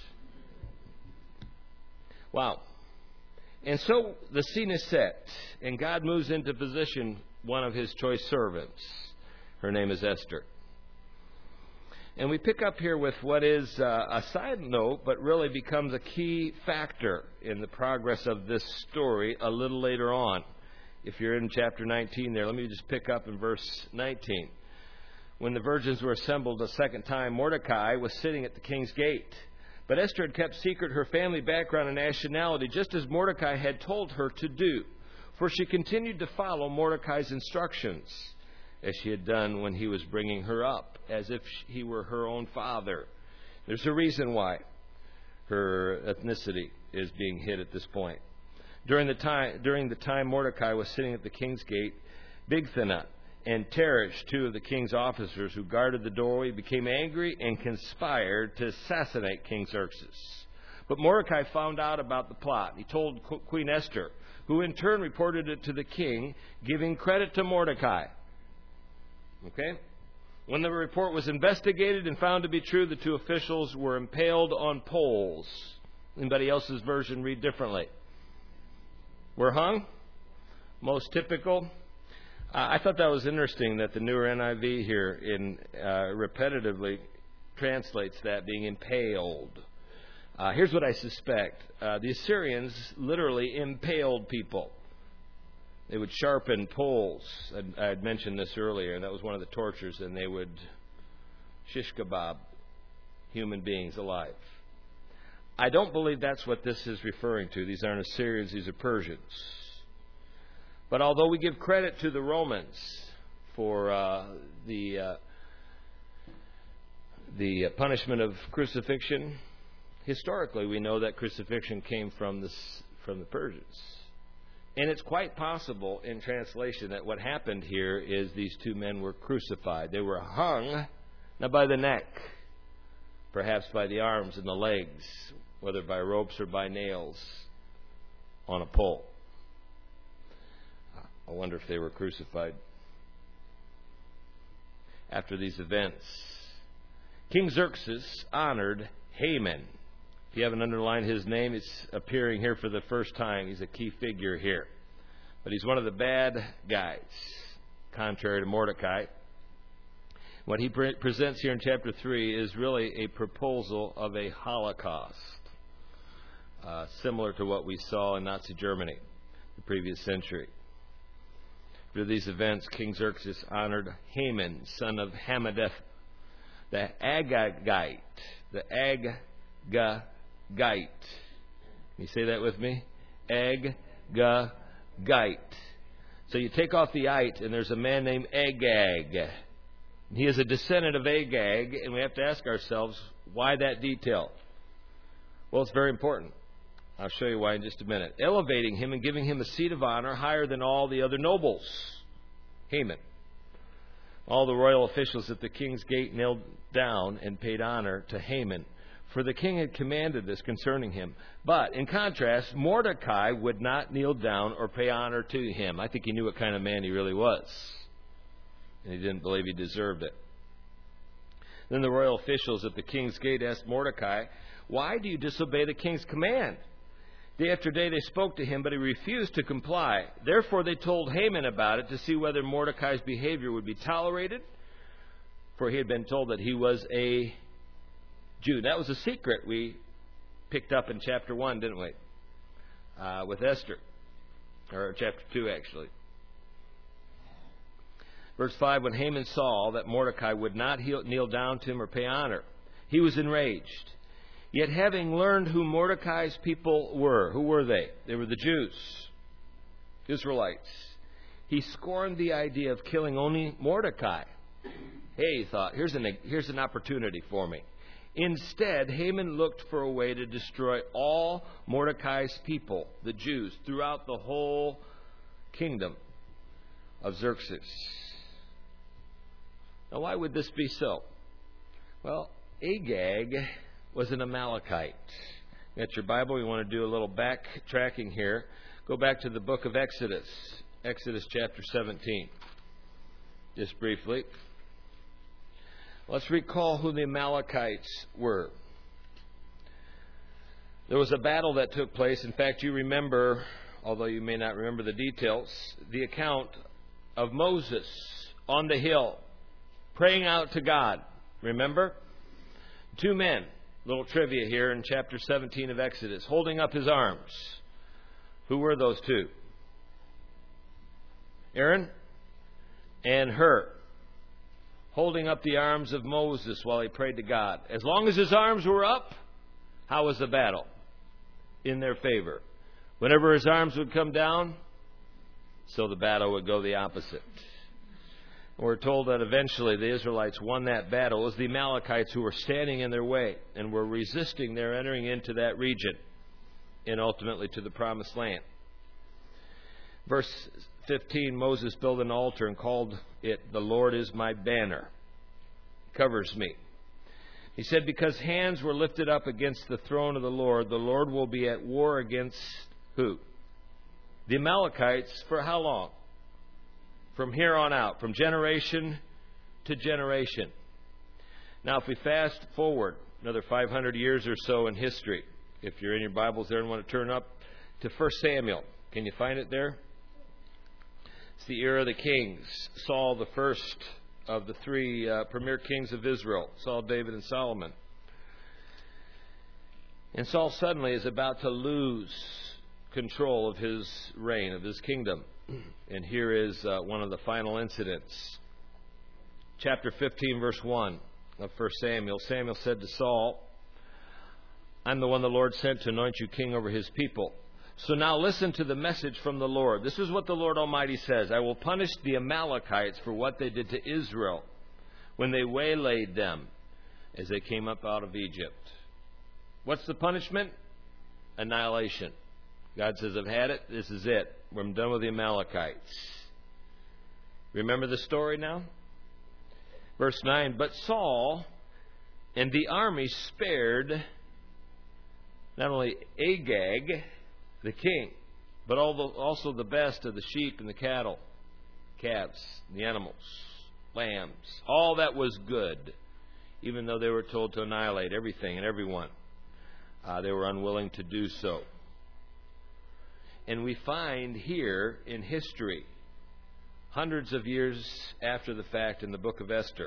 Wow. And so the scene is set, and God moves into position one of his choice servants. Her name is Esther. And we pick up here with what is uh, a side note, but really becomes a key factor in the progress of this story a little later on. If you're in chapter nineteen there, let me just pick up in verse nineteen. When the virgins were assembled a second time, Mordecai was sitting at the king's gate. But Esther had kept secret her family background and nationality, just as Mordecai had told her to do. For she continued to follow Mordecai's instructions, as she had done when he was bringing her up, as if he were her own father. There's a reason why her ethnicity is being hid at this point. During the time, during the time Mordecai was sitting at the king's gate, Bigthana and Teresh, two of the king's officers who guarded the doorway, became angry and conspired to assassinate King Xerxes. But Mordecai found out about the plot. He told Queen Esther, who in turn reported it to the king, giving credit to Mordecai. Okay? When the report was investigated and found to be true, the two officials were impaled on poles. Anybody else's version read differently? Were hung? Most typical. Uh, I thought that was interesting that the newer N I V here in uh, repetitively translates that being impaled. Uh, here's what I suspect. Uh, the Assyrians literally impaled people. They would sharpen poles. I'd, I had mentioned this earlier, and that was one of the tortures, and they would shish kebab human beings alive. I don't believe that's what this is referring to. These aren't Assyrians, these are Persians. But although we give credit to the Romans for uh, the uh, the punishment of crucifixion, historically we know that crucifixion came from the, from the Persians. And it's quite possible in translation that what happened here is these two men were crucified. They were hung, not by the neck, perhaps by the arms and the legs, whether by ropes or by nails, on a pole. I wonder if they were crucified after these events. King Xerxes honored Haman. If you haven't underlined his name, it's appearing here for the first time. He's a key figure here. But he's one of the bad guys, contrary to Mordecai. What he pre- presents here in chapter three is really a proposal of a Holocaust, uh, similar to what we saw in Nazi Germany the previous century. After these events, King Xerxes honored Haman, son of Hammedatha, the Agagite. The Agagite. Can you say that with me? Agagite. So you take off the ite, and there's a man named Agag. He is a descendant of Agag, and we have to ask ourselves, why that detail? Well, it's very important. I'll show you why in just a minute. Elevating him and giving him a seat of honor higher than all the other nobles. Haman. All the royal officials at the king's gate knelt down and paid honor to Haman, for the king had commanded this concerning him. But, in contrast, Mordecai would not kneel down or pay honor to him. I think he knew what kind of man he really was, and he didn't believe he deserved it. Then the royal officials at the king's gate asked Mordecai, "Why do you disobey the king's command?" Day after day they spoke to him, but he refused to comply. Therefore they told Haman about it to see whether Mordecai's behavior would be tolerated, for he had been told that he was a Jew. That was a secret we picked up in chapter one, didn't we? Uh, with Esther. Or chapter two, actually. Verse five, when Haman saw that Mordecai would not kneel down to him or pay honor, he was enraged. Yet having learned who Mordecai's people were, who were they? They were the Jews, Israelites. He scorned the idea of killing only Mordecai. Hey, he thought, here's an, here's an opportunity for me. Instead, Haman looked for a way to destroy all Mordecai's people, the Jews, throughout the whole kingdom of Xerxes. Now, why would this be so? Well, Agag was an Amalekite. You got your Bible? You want to do a little backtracking here. Go back to the book of Exodus, Exodus chapter seventeen, just briefly. Let's recall who the Amalekites were. There was a battle that took place. In fact, you remember, although you may not remember the details, the account of Moses on the hill praying out to God. Remember? Two men, little trivia here in chapter seventeen of Exodus, holding up his arms. Who were those two? Aaron and Hur. Holding up the arms of Moses while he prayed to God. As long as his arms were up, how was the battle? In their favor. Whenever his arms would come down, so the battle would go the opposite. We're told that eventually the Israelites won that battle. It was the Amalekites who were standing in their way and were resisting their entering into that region and ultimately to the promised land. Verse fifteen, Moses built an altar and called it, "The Lord is my banner, covers me." He said, because hands were lifted up against the throne of the Lord, the Lord will be at war against who? The Amalekites. For how long? From here on out, from generation to generation. Now, if we fast forward another five hundred years or so in history, if you're in your Bibles there and want to turn up to First Samuel, can you find it there? It's the era of the kings. Saul, the first of the three uh, premier kings of Israel, Saul, David, and Solomon. And Saul suddenly is about to lose control of his reign, of his kingdom. And here is uh, one of the final incidents. Chapter fifteen, verse one of First Samuel. Samuel said to Saul, "I'm the one the Lord sent to anoint you king over his people. So now listen to the message from the Lord. This is what the Lord Almighty says. I will punish the Amalekites for what they did to Israel when they waylaid them as they came up out of Egypt." What's the punishment? Annihilation. God says, I've had it. This is it. I'm done with the Amalekites. Remember the story now? Verse nine, but Saul and the army spared not only Agag, the king, but also the best of the sheep and the cattle, calves, the animals, lambs, all that was good, even though they were told to annihilate everything and everyone. Uh, they were unwilling to do so. And we find here in history, hundreds of years after the fact in the book of Esther,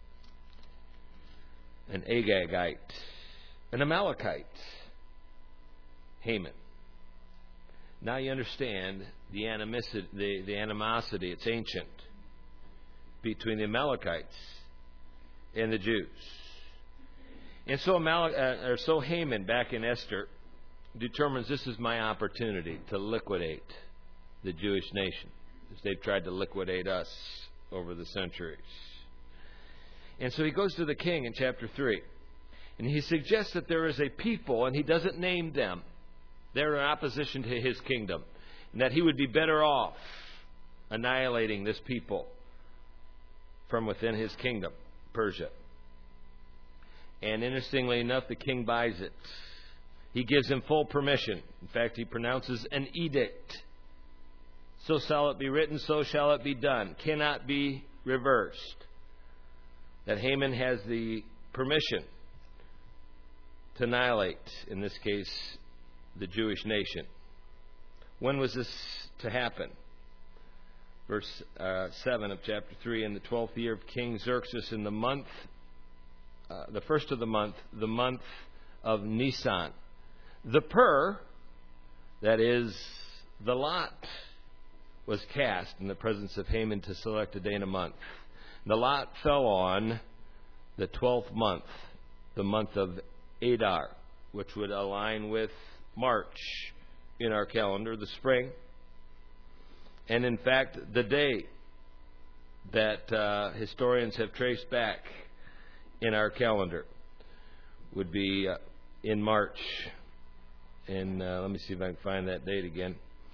an Agagite, an Amalekite, Haman. Now you understand the animosity, the, the animosity, it's ancient, between the Amalekites and the Jews. And so, Amal- uh, or so Haman, back in Esther, determines this is my opportunity to liquidate the Jewish nation, as they've tried to liquidate us over the centuries. And so he goes to the king in chapter three, and he suggests that there is a people, and he doesn't name them. They're in opposition to his kingdom, and that he would be better off annihilating this people from within his kingdom, Persia. And interestingly enough, the king buys it. He gives him full permission. In fact, he pronounces an edict. So shall it be written, so shall it be done. Cannot be reversed. That Haman has the permission to annihilate, in this case, the Jewish nation. When was this to happen? Verse uh, seven of chapter three, in the twelfth year of King Xerxes, in the month, uh, the first of the month, the month of Nisan. The pur, that is, the lot, was cast in the presence of Haman to select a day and a month. The lot fell on the twelfth month, the month of Adar, which would align with March in our calendar, the spring. And in fact, the day that uh, historians have traced back in our calendar would be uh, in March. And uh, let me see if I can find that date again.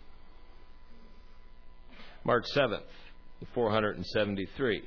March seventh, four seventy-three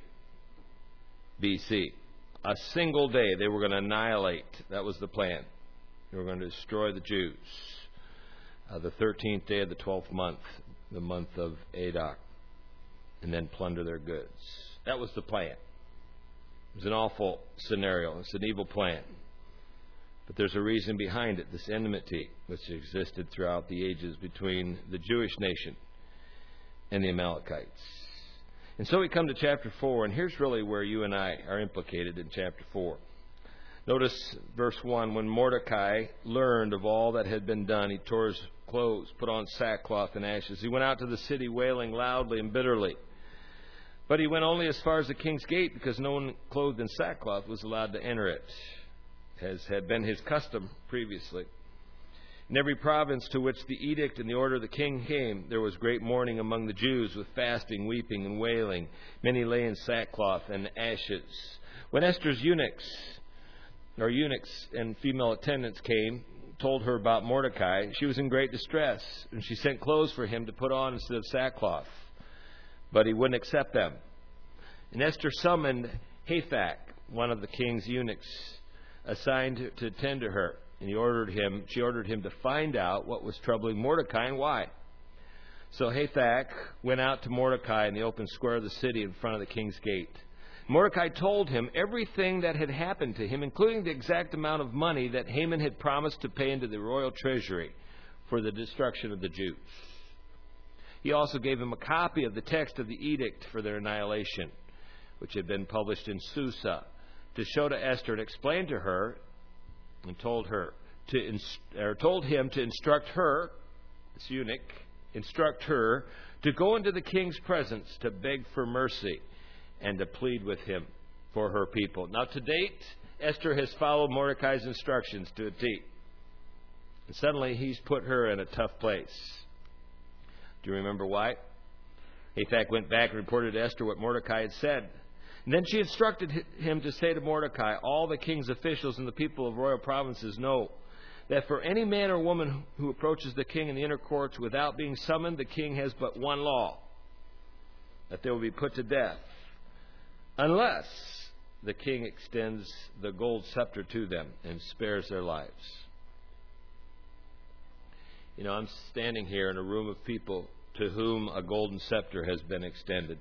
B C. A single day they were going to annihilate. That was the plan. They were going to destroy the Jews. Uh, the thirteenth day of the twelfth month, the month of Adar, and then plunder their goods. That was the plan. It was an awful scenario. It's an evil plan. But there's a reason behind it, this enmity which existed throughout the ages between the Jewish nation and the Amalekites. And so we come to chapter four, and here's really where you and I are implicated in chapter four. Notice verse one, when Mordecai learned of all that had been done, he tore his clothes, put on sackcloth and ashes. He went out to the city wailing loudly and bitterly. But he went only as far as the king's gate, because no one clothed in sackcloth was allowed to enter it, as had been his custom previously. In every province to which the edict and the order of the king came, there was great mourning among the Jews, with fasting, weeping, and wailing. Many lay in sackcloth and ashes. When Esther's eunuchs, or eunuchs and female attendants came, told her about Mordecai, she was in great distress, and she sent clothes for him to put on instead of sackcloth. But he wouldn't accept them. And Esther summoned Hathach, one of the king's eunuchs, assigned to, to attend to her. And he ordered him, she ordered him to find out what was troubling Mordecai and why. So Hathach went out to Mordecai in the open square of the city in front of the king's gate. Mordecai told him everything that had happened to him, including the exact amount of money that Haman had promised to pay into the royal treasury for the destruction of the Jews. He also gave him a copy of the text of the edict for their annihilation, which had been published in Susa, to show to Esther and explain to her, and told her to inst- or told him to instruct her, this eunuch, instruct her to go into the king's presence to beg for mercy and to plead with him for her people. Now, to date, Esther has followed Mordecai's instructions to a T. And suddenly, he's put her in a tough place. Do you remember why? Hathach went back and reported to Esther what Mordecai had said. And then she instructed him to say to Mordecai, all the king's officials and the people of royal provinces know that for any man or woman who approaches the king in the inner courts without being summoned, the king has but one law, that they will be put to death, unless the king extends the gold scepter to them and spares their lives. You know, I'm standing here in a room of people to whom a golden scepter has been extended.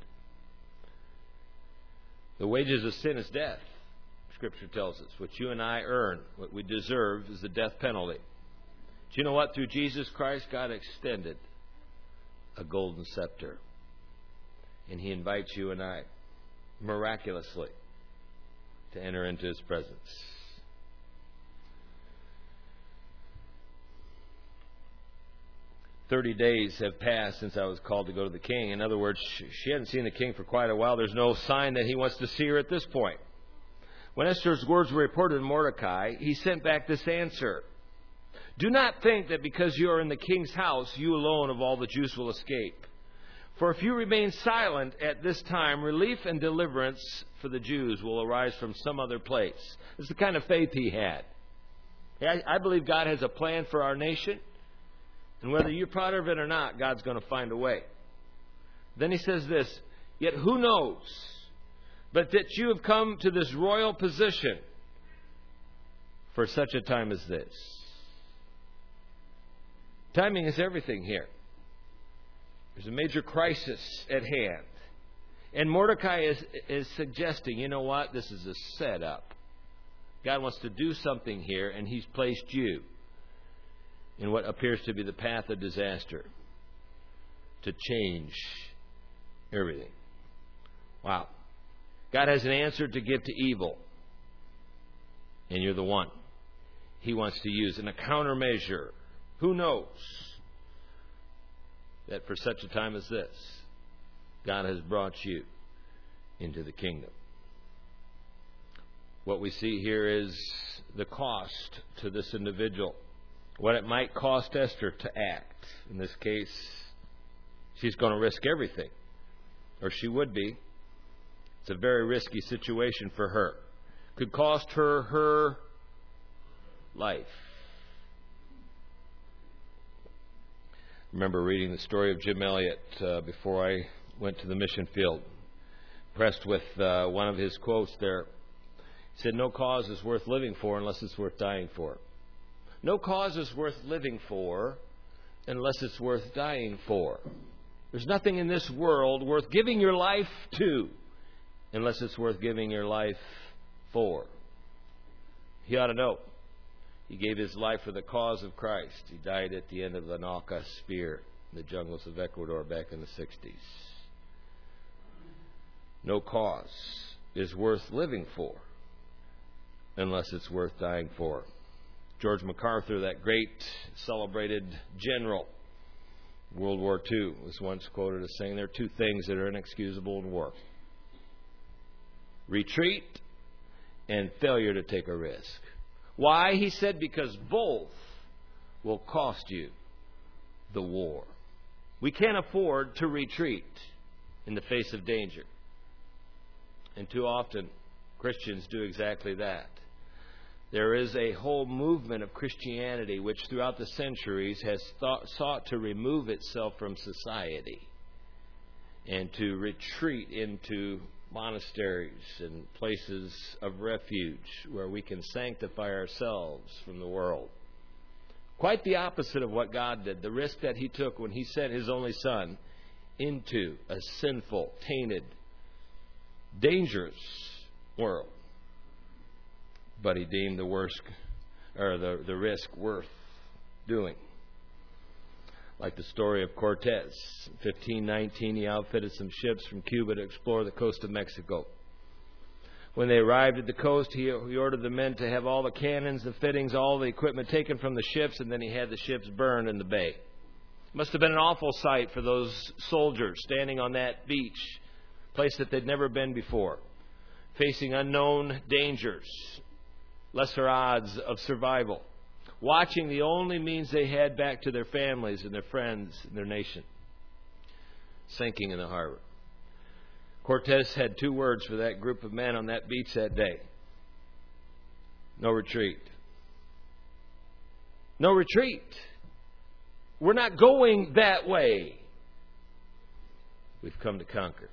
The wages of sin is death, Scripture tells us. What you and I earn, what we deserve, is the death penalty. Do you know what? Through Jesus Christ, God extended a golden scepter. And He invites you and I, miraculously, to enter into His presence. Thirty days have passed since I was called to go to the king. In other words, she hadn't seen the king for quite a while. There's no sign that he wants to see her at this point. When Esther's words were reported to Mordecai, he sent back this answer. Do not think that because you are in the king's house, you alone of all the Jews will escape. For if you remain silent at this time, relief and deliverance for the Jews will arise from some other place. This is the kind of faith he had. I believe God has a plan for our nation. And whether you're proud of it or not, God's going to find a way. Then he says this, yet who knows but that you have come to this royal position for such a time as this. Timing is everything here. There's a major crisis at hand. And Mordecai is, is suggesting, you know what, this is a setup. God wants to do something here, and He's placed you in what appears to be the path of disaster to change everything. Wow. God has an answer to give to evil, and you're the one He wants to use in a countermeasure. Who knows that for such a time as this, God has brought you into the kingdom. What we see here is the cost to this individual. What it might cost Esther to act. In this case, she's going to risk everything. Or she would be. It's a very risky situation for her. Could cost her her life. I remember reading the story of Jim Elliot uh, before I went to the mission field. Impressed with uh, one of his quotes there. He said, no cause is worth living for unless it's worth dying for. No cause is worth living for unless it's worth dying for. There's nothing in this world worth giving your life to unless it's worth giving your life for. He ought to know. He gave his life for the cause of Christ. He died at the end of the Nauka spear in the jungles of Ecuador back in the sixties. No cause is worth living for unless it's worth dying for. George MacArthur, that great celebrated general, World War Two, was once quoted as saying, there are two things that are inexcusable in war. Retreat and failure to take a risk. Why? He said, because both will cost you the war. We can't afford to retreat in the face of danger. And too often, Christians do exactly that. There is a whole movement of Christianity which throughout the centuries has thought, sought to remove itself from society and to retreat into monasteries and places of refuge where we can sanctify ourselves from the world. Quite the opposite of what God did. The risk that He took when He sent His only Son into a sinful, tainted, dangerous world. But He deemed the worst, or the, the risk worth doing. Like the story of Cortez. In fifteen nineteen, he outfitted some ships from Cuba to explore the coast of Mexico. When they arrived at the coast, he, he ordered the men to have all the cannons, the fittings, all the equipment taken from the ships, and then he had the ships burned in the bay. It must have been an awful sight for those soldiers standing on that beach, a place that they'd never been before, facing unknown dangers, lesser odds of survival, watching the only means they had back to their families and their friends and their nation sinking in the harbor. Cortez had two words for that group of men on that beach that day. No retreat. No retreat. We're not going that way. We've come to conquer.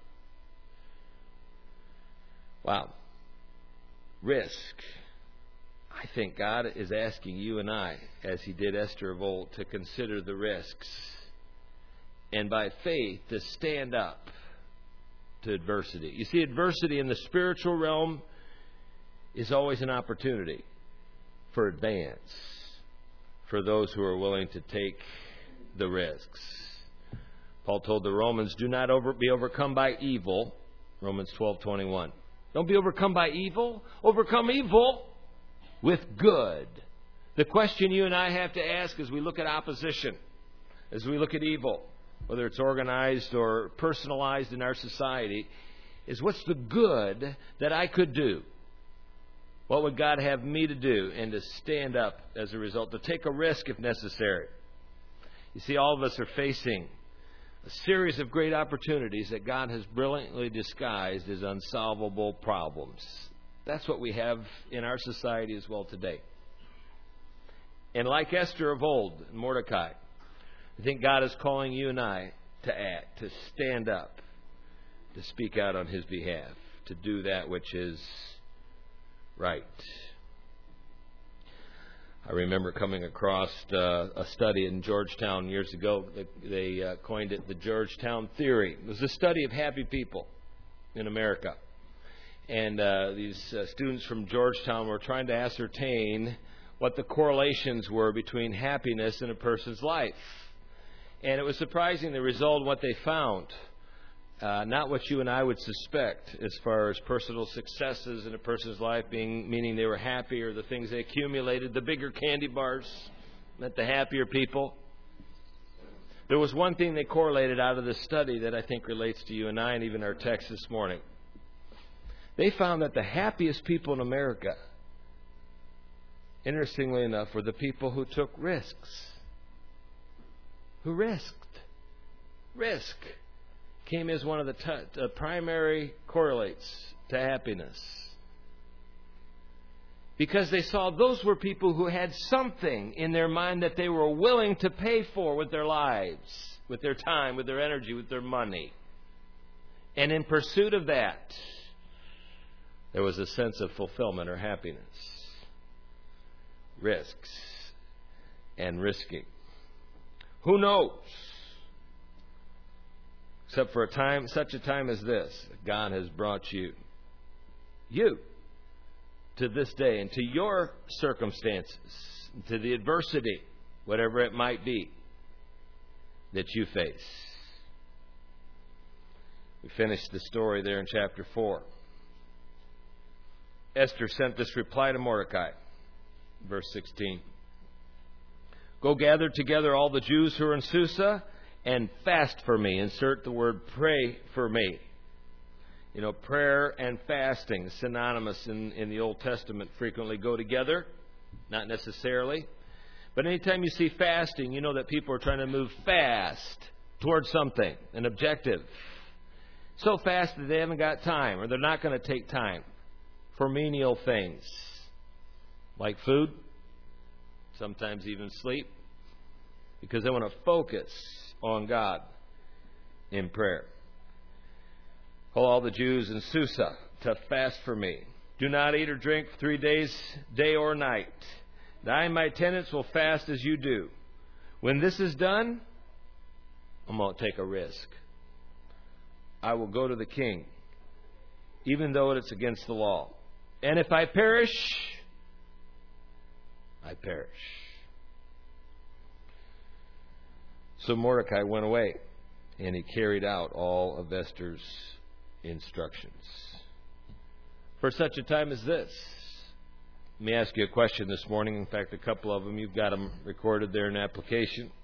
Wow. Risk. I think God is asking you and I, as He did Esther of old, to consider the risks and by faith to stand up to adversity. You see, adversity in the spiritual realm is always an opportunity for advance for those who are willing to take the risks. Paul told the Romans, do not over, be overcome by evil. Romans twelve twenty-one. Don't be overcome by evil. Overcome evil with good. The question you and I have to ask as we look at opposition, as we look at evil, whether it's organized or personalized in our society, is what's the good that I could do What would God have me to do? And to stand up as a result, to take a risk if necessary. You see, all of us are facing a series of great opportunities that God has brilliantly disguised as unsolvable problems. That's what we have in our society as well today. And like Esther of old, and Mordecai, I think God is calling you and I to act, to stand up, to speak out on His behalf, to do that which is right. I remember coming across uh, a study in Georgetown years ago. They uh, coined it the Georgetown Theory. It was a study of happy people in America. And uh, these uh, students from Georgetown were trying to ascertain what the correlations were between happiness in a person's life. And it was surprising the result of what they found. Uh, not what you and I would suspect as far as personal successes in a person's life being, meaning they were happy or the things they accumulated. The bigger candy bars meant the happier people. There was one thing they correlated out of this study that I think relates to you and I and even our text this morning. They found that the happiest people in America, interestingly enough, were the people who took risks. Who risked. Risk came as one of the t- uh, primary correlates to happiness. Because they saw those were people who had something in their mind that they were willing to pay for with their lives, with their time, with their energy, with their money. And in pursuit of that, there was a sense of fulfillment or happiness. Risks and risking. Who knows? Except for a time, such a time as this, God has brought you, you, to this day, and to your circumstances, to the adversity, whatever it might be, that you face. We finished the story there in chapter four. Esther sent this reply to Mordecai, verse sixteen. Go gather together all the Jews who are in Susa and fast for me. Insert the word pray for me. You know, prayer and fasting, synonymous in, in the Old Testament, frequently go together. Not necessarily. But anytime you see fasting, you know that people are trying to move fast towards something, an objective. So fast that they haven't got time, or they're not going to take time for menial things like food, sometimes even sleep, because they want to focus on God in prayer. Call all the Jews in Susa to fast for me. Do not eat or drink for three days, day or night. And I and my attendants will fast as you do. When this is done, I'm going to take a risk. I will go to the king, even though it's against the law. And if I perish, I perish. So Mordecai went away, and he carried out all of Esther's instructions. For such a time as this, let me ask you a question this morning. In fact, a couple of them, you've got them recorded there in application.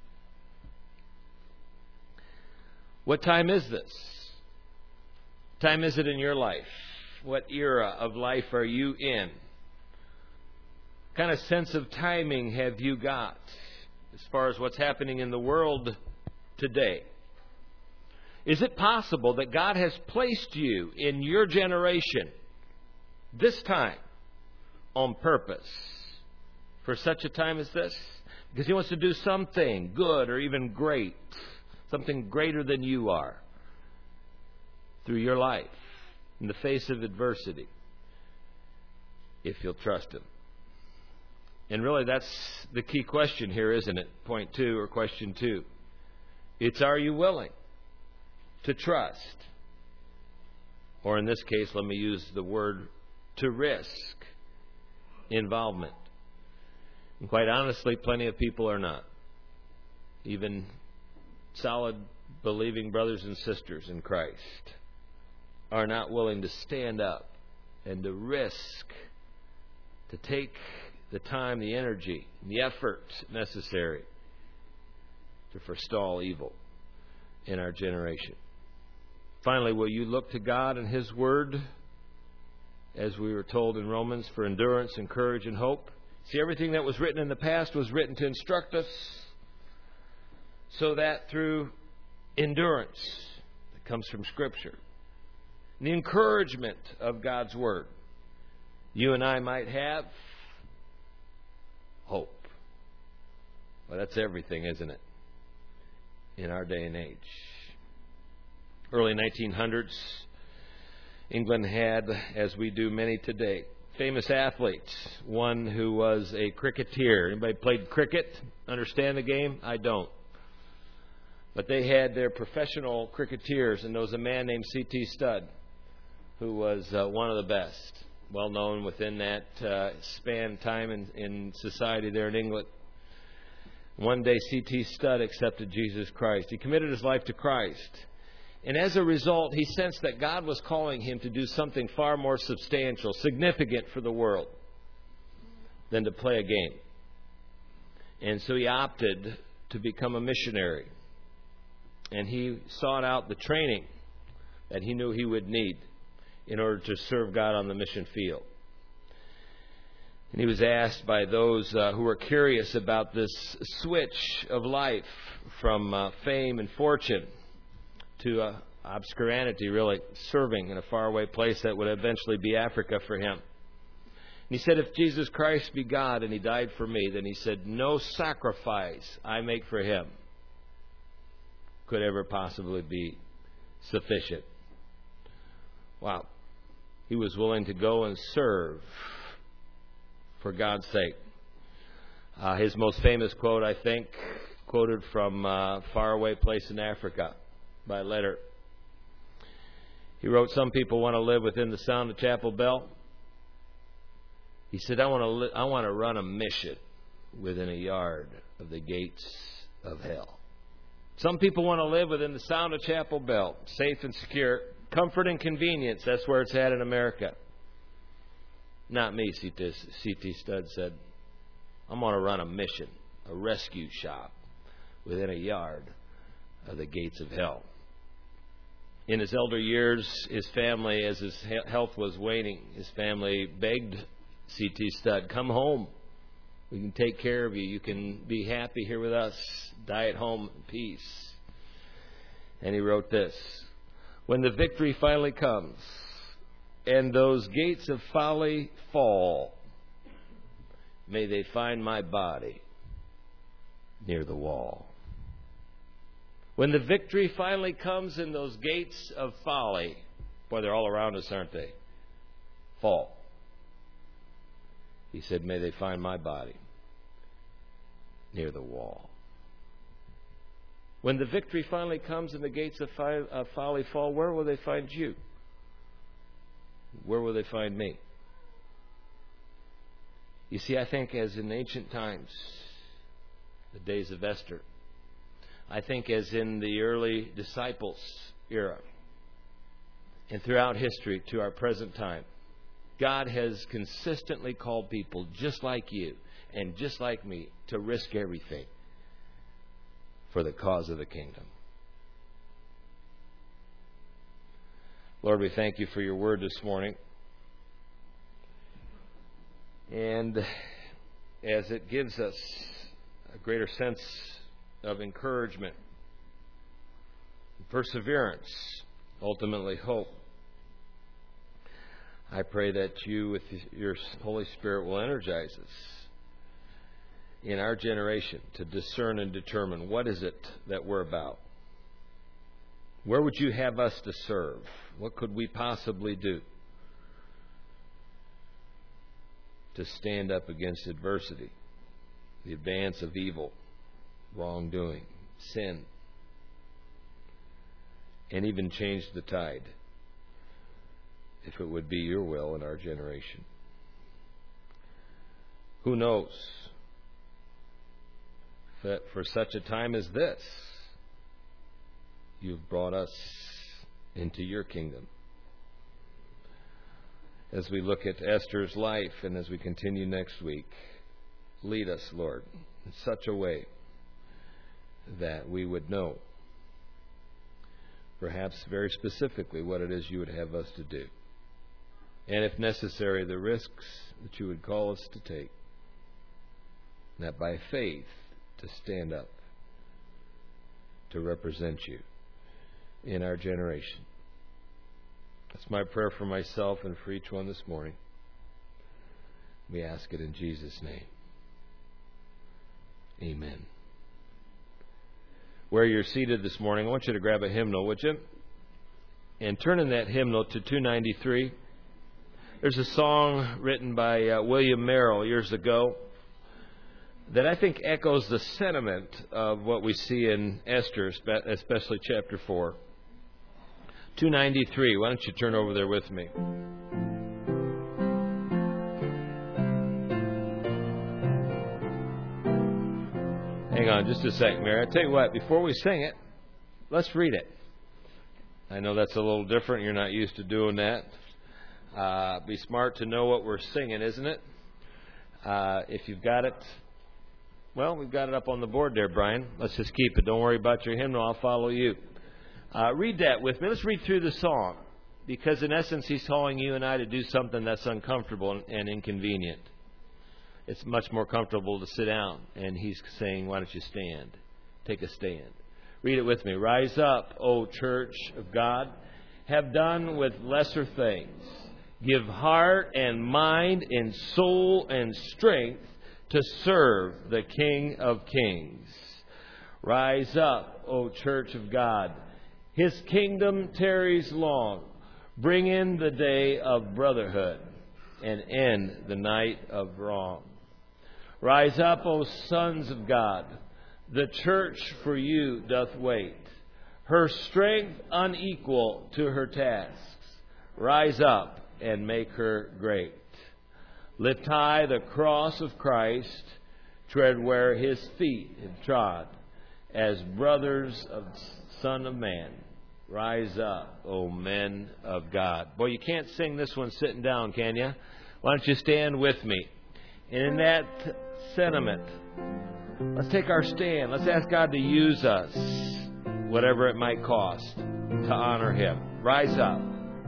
What time is this? What time is it in your life? What era of life are you in? What kind of sense of timing have you got as far as what's happening in the world today? Is it possible that God has placed you in your generation this time on purpose for such a time as this? Because He wants to do something good or even great, something greater than you are through your life in the face of adversity, if you'll trust Him. And really, that's the key question here, isn't it? Point two, or question two. It's, are you willing to trust? Or in this case, let me use the word to risk involvement. And quite honestly, plenty of people are not. Even solid, believing brothers and sisters in Christ are not willing to stand up and to risk, to take the time, the energy, the effort necessary to forestall evil in our generation. Finally, will you look to God and His Word as we were told in Romans, for endurance and courage and hope. See, everything that was written in the past was written to instruct us, so that through endurance that comes from Scripture, the encouragement of God's Word, you and I might have hope. Well, that's everything, isn't it, in our day and age? Early nineteen hundreds, England had, as we do many today, famous athletes. One who was a cricketer. Anybody played cricket? Understand the game? I don't. But they had their professional cricketers, and there was a man named C T Studd, who was uh, one of the best, well known within that uh, span time in, in society there in England. One day, C T Studd accepted Jesus Christ. He committed his life to Christ. And as a result, he sensed that God was calling him to do something far more substantial, significant for the world, than to play a game. And so he opted to become a missionary. And he sought out the training that he knew he would need in order to serve God on the mission field. And he was asked by those uh, who were curious about this switch of life from uh, fame and fortune to uh, obscuranity, really, serving in a faraway place that would eventually be Africa for him. And he said, if Jesus Christ be God and He died for me, then he said, no sacrifice I make for Him could ever possibly be sufficient. Wow. He was willing to go and serve for God's sake. Uh, his most famous quote, I think, quoted from a faraway place in Africa by letter. He wrote, some people want to live within the sound of chapel bell. He said, I want to li- I want to run a mission within a yard of the gates of hell. Some people want to live within the sound of chapel bell, safe and secure, comfort and convenience. That's where it's at in America. Not me, C T Studd said. I'm going to run a mission, a rescue shop within a yard of the gates of hell. In his elder years, his family, as his health was waning, his family begged C T Studd, come home. We can take care of you. You can be happy here with us. Die at home in peace. And he wrote this, when the victory finally comes and those gates of folly fall, may they find my body near the wall. When the victory finally comes and those gates of folly, boy, they're all around us, aren't they? Fall. He said, may they find my body near the wall. When the victory finally comes and the gates of folly fall, where will they find you? Where will they find me? You see, I think as in ancient times, the days of Esther, I think as in the early disciples' era, and throughout history to our present time, God has consistently called people just like you and just like me to risk everything for the cause of the kingdom. Lord, we thank you for your word this morning. And as it gives us a greater sense of encouragement, perseverance, ultimately hope, I pray that you, with your Holy Spirit, will energize us in our generation to discern and determine what is it that we're about. Where would you have us to serve? What could we possibly do to stand up against adversity, the advance of evil, wrongdoing, sin, and even change the tide, if it would be your will in our generation? Who knows that for such a time as this, you've brought us into your kingdom. As we look at Esther's life and as we continue next week, lead us, Lord, in such a way that we would know, perhaps very specifically, what it is you would have us to do. and if necessary, the risks that you would call us to take. And that by faith to stand up to represent you in our generation. That's my prayer for myself and for each one this morning. We ask it in Jesus' name. Amen. Where you're seated this morning, I want you to grab a hymnal, would you? And turn in that hymnal to two ninety-three. There's a song written by uh, William Merrill years ago that I think echoes the sentiment of what we see in Esther, especially chapter four. two ninety-three. Why don't you turn over there with me? Hang on just a second, Mary. I tell you what, before we sing it, let's read it. I know that's a little different. You're not used to doing that. Uh, be smart to know what we're singing, isn't it? Uh, if you've got it, well, we've got it up on the board there, Brian. Let's just keep it. Don't worry about your hymnal. I'll follow you. Uh, read that with me. Let's read through the song. Because in essence, he's calling you and I to do something that's uncomfortable and inconvenient. It's much more comfortable to sit down. And he's saying, why don't you stand? Take a stand. Read it with me. Rise up, O church of God. Have done with lesser things. Give heart and mind and soul and strength to serve the King of Kings. Rise up, O church of God. His kingdom tarries long. Bring in the day of brotherhood and end the night of wrong. Rise up, O sons of God. The church for you doth wait. Her strength unequal to her tasks. Rise up and make her great. Lift high the cross of Christ. Tread where his feet have trod. As brothers of Son of Man. Rise up, O men of God. Boy, you can't sing this one sitting down, can you? Why don't you stand with me? And in that sentiment, let's take our stand. Let's ask God to use us, whatever it might cost, to honor Him. Rise up.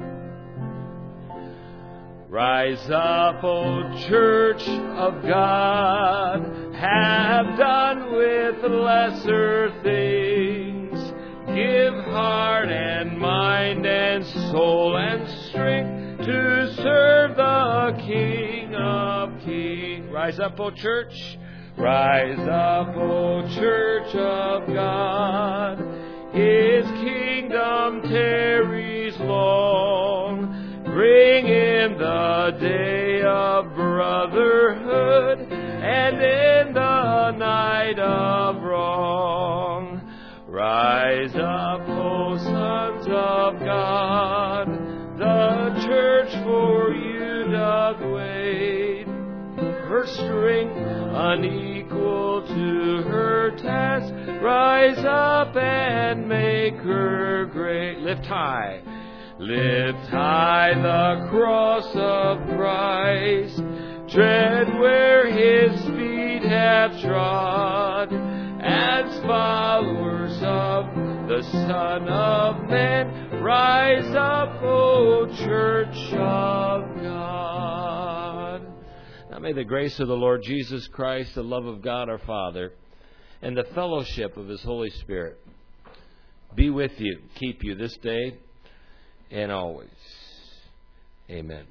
Rise up, O church of God. Have done with lesser things. Give heart and mind and soul and strength to serve the King of Kings. Rise up, O church. Rise up, O church of God. His kingdom tarries long. Bring in the day of brotherhood and in the night of wrong. Rise up, O sons of God, the church for you doth wait. Her strength unequal to her task, rise up and make her great. Lift high, lift high the cross of Christ, tread where his feet have trod. As followers of the Son of Man, rise up, O church of God. Now may the grace of the Lord Jesus Christ, the love of God our Father, and the fellowship of His Holy Spirit be with you, keep you this day and always. Amen.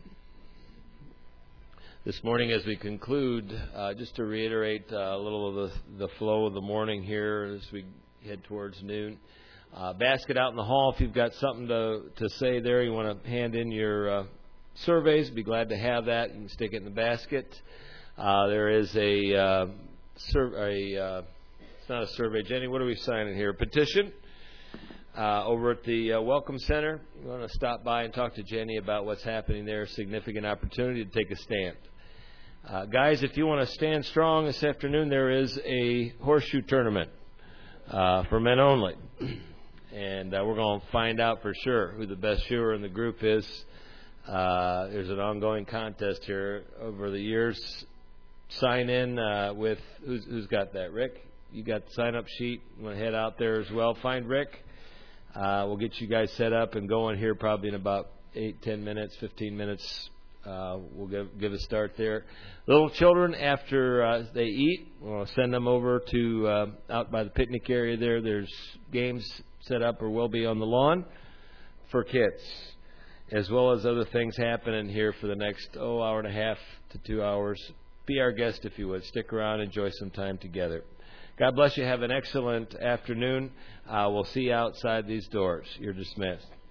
This morning, as we conclude, uh, just to reiterate uh, a little of the, the flow of the morning here as we head towards noon. Uh, basket out in the hall. If you've got something to, to say there, you want to hand in your uh, surveys, be glad to have that. You can stick it in the basket. Uh, there is a, uh, sur- a uh, it's not a survey, Jenny. What are we signing here? A petition uh, over at the uh, Welcome Center. You want to stop by and talk to Jenny about what's happening there. Significant opportunity to take a stand. Uh, guys, if you want to stand strong this afternoon, there is a horseshoe tournament uh, for men only. And uh, we're going to find out for sure who the best shoer in the group is. Uh, there's an ongoing contest here over the years. Sign in uh, with, who's, who's got that? Rick? You got the sign-up sheet. You want to head out there as well. Find Rick. Uh, we'll get you guys set up and going here probably in about eight, ten minutes, fifteen minutes uh, we'll give, give a start there. Little children, after uh, they eat, we'll send them over to uh, out by the picnic area there. There's games set up or will be on the lawn for kids, as well as other things happening here for the next, oh, hour and a half to two hours. Be our guest if you would. Stick around, enjoy some time together. God bless you. Have an excellent afternoon. Uh, we'll see you outside these doors. You're dismissed.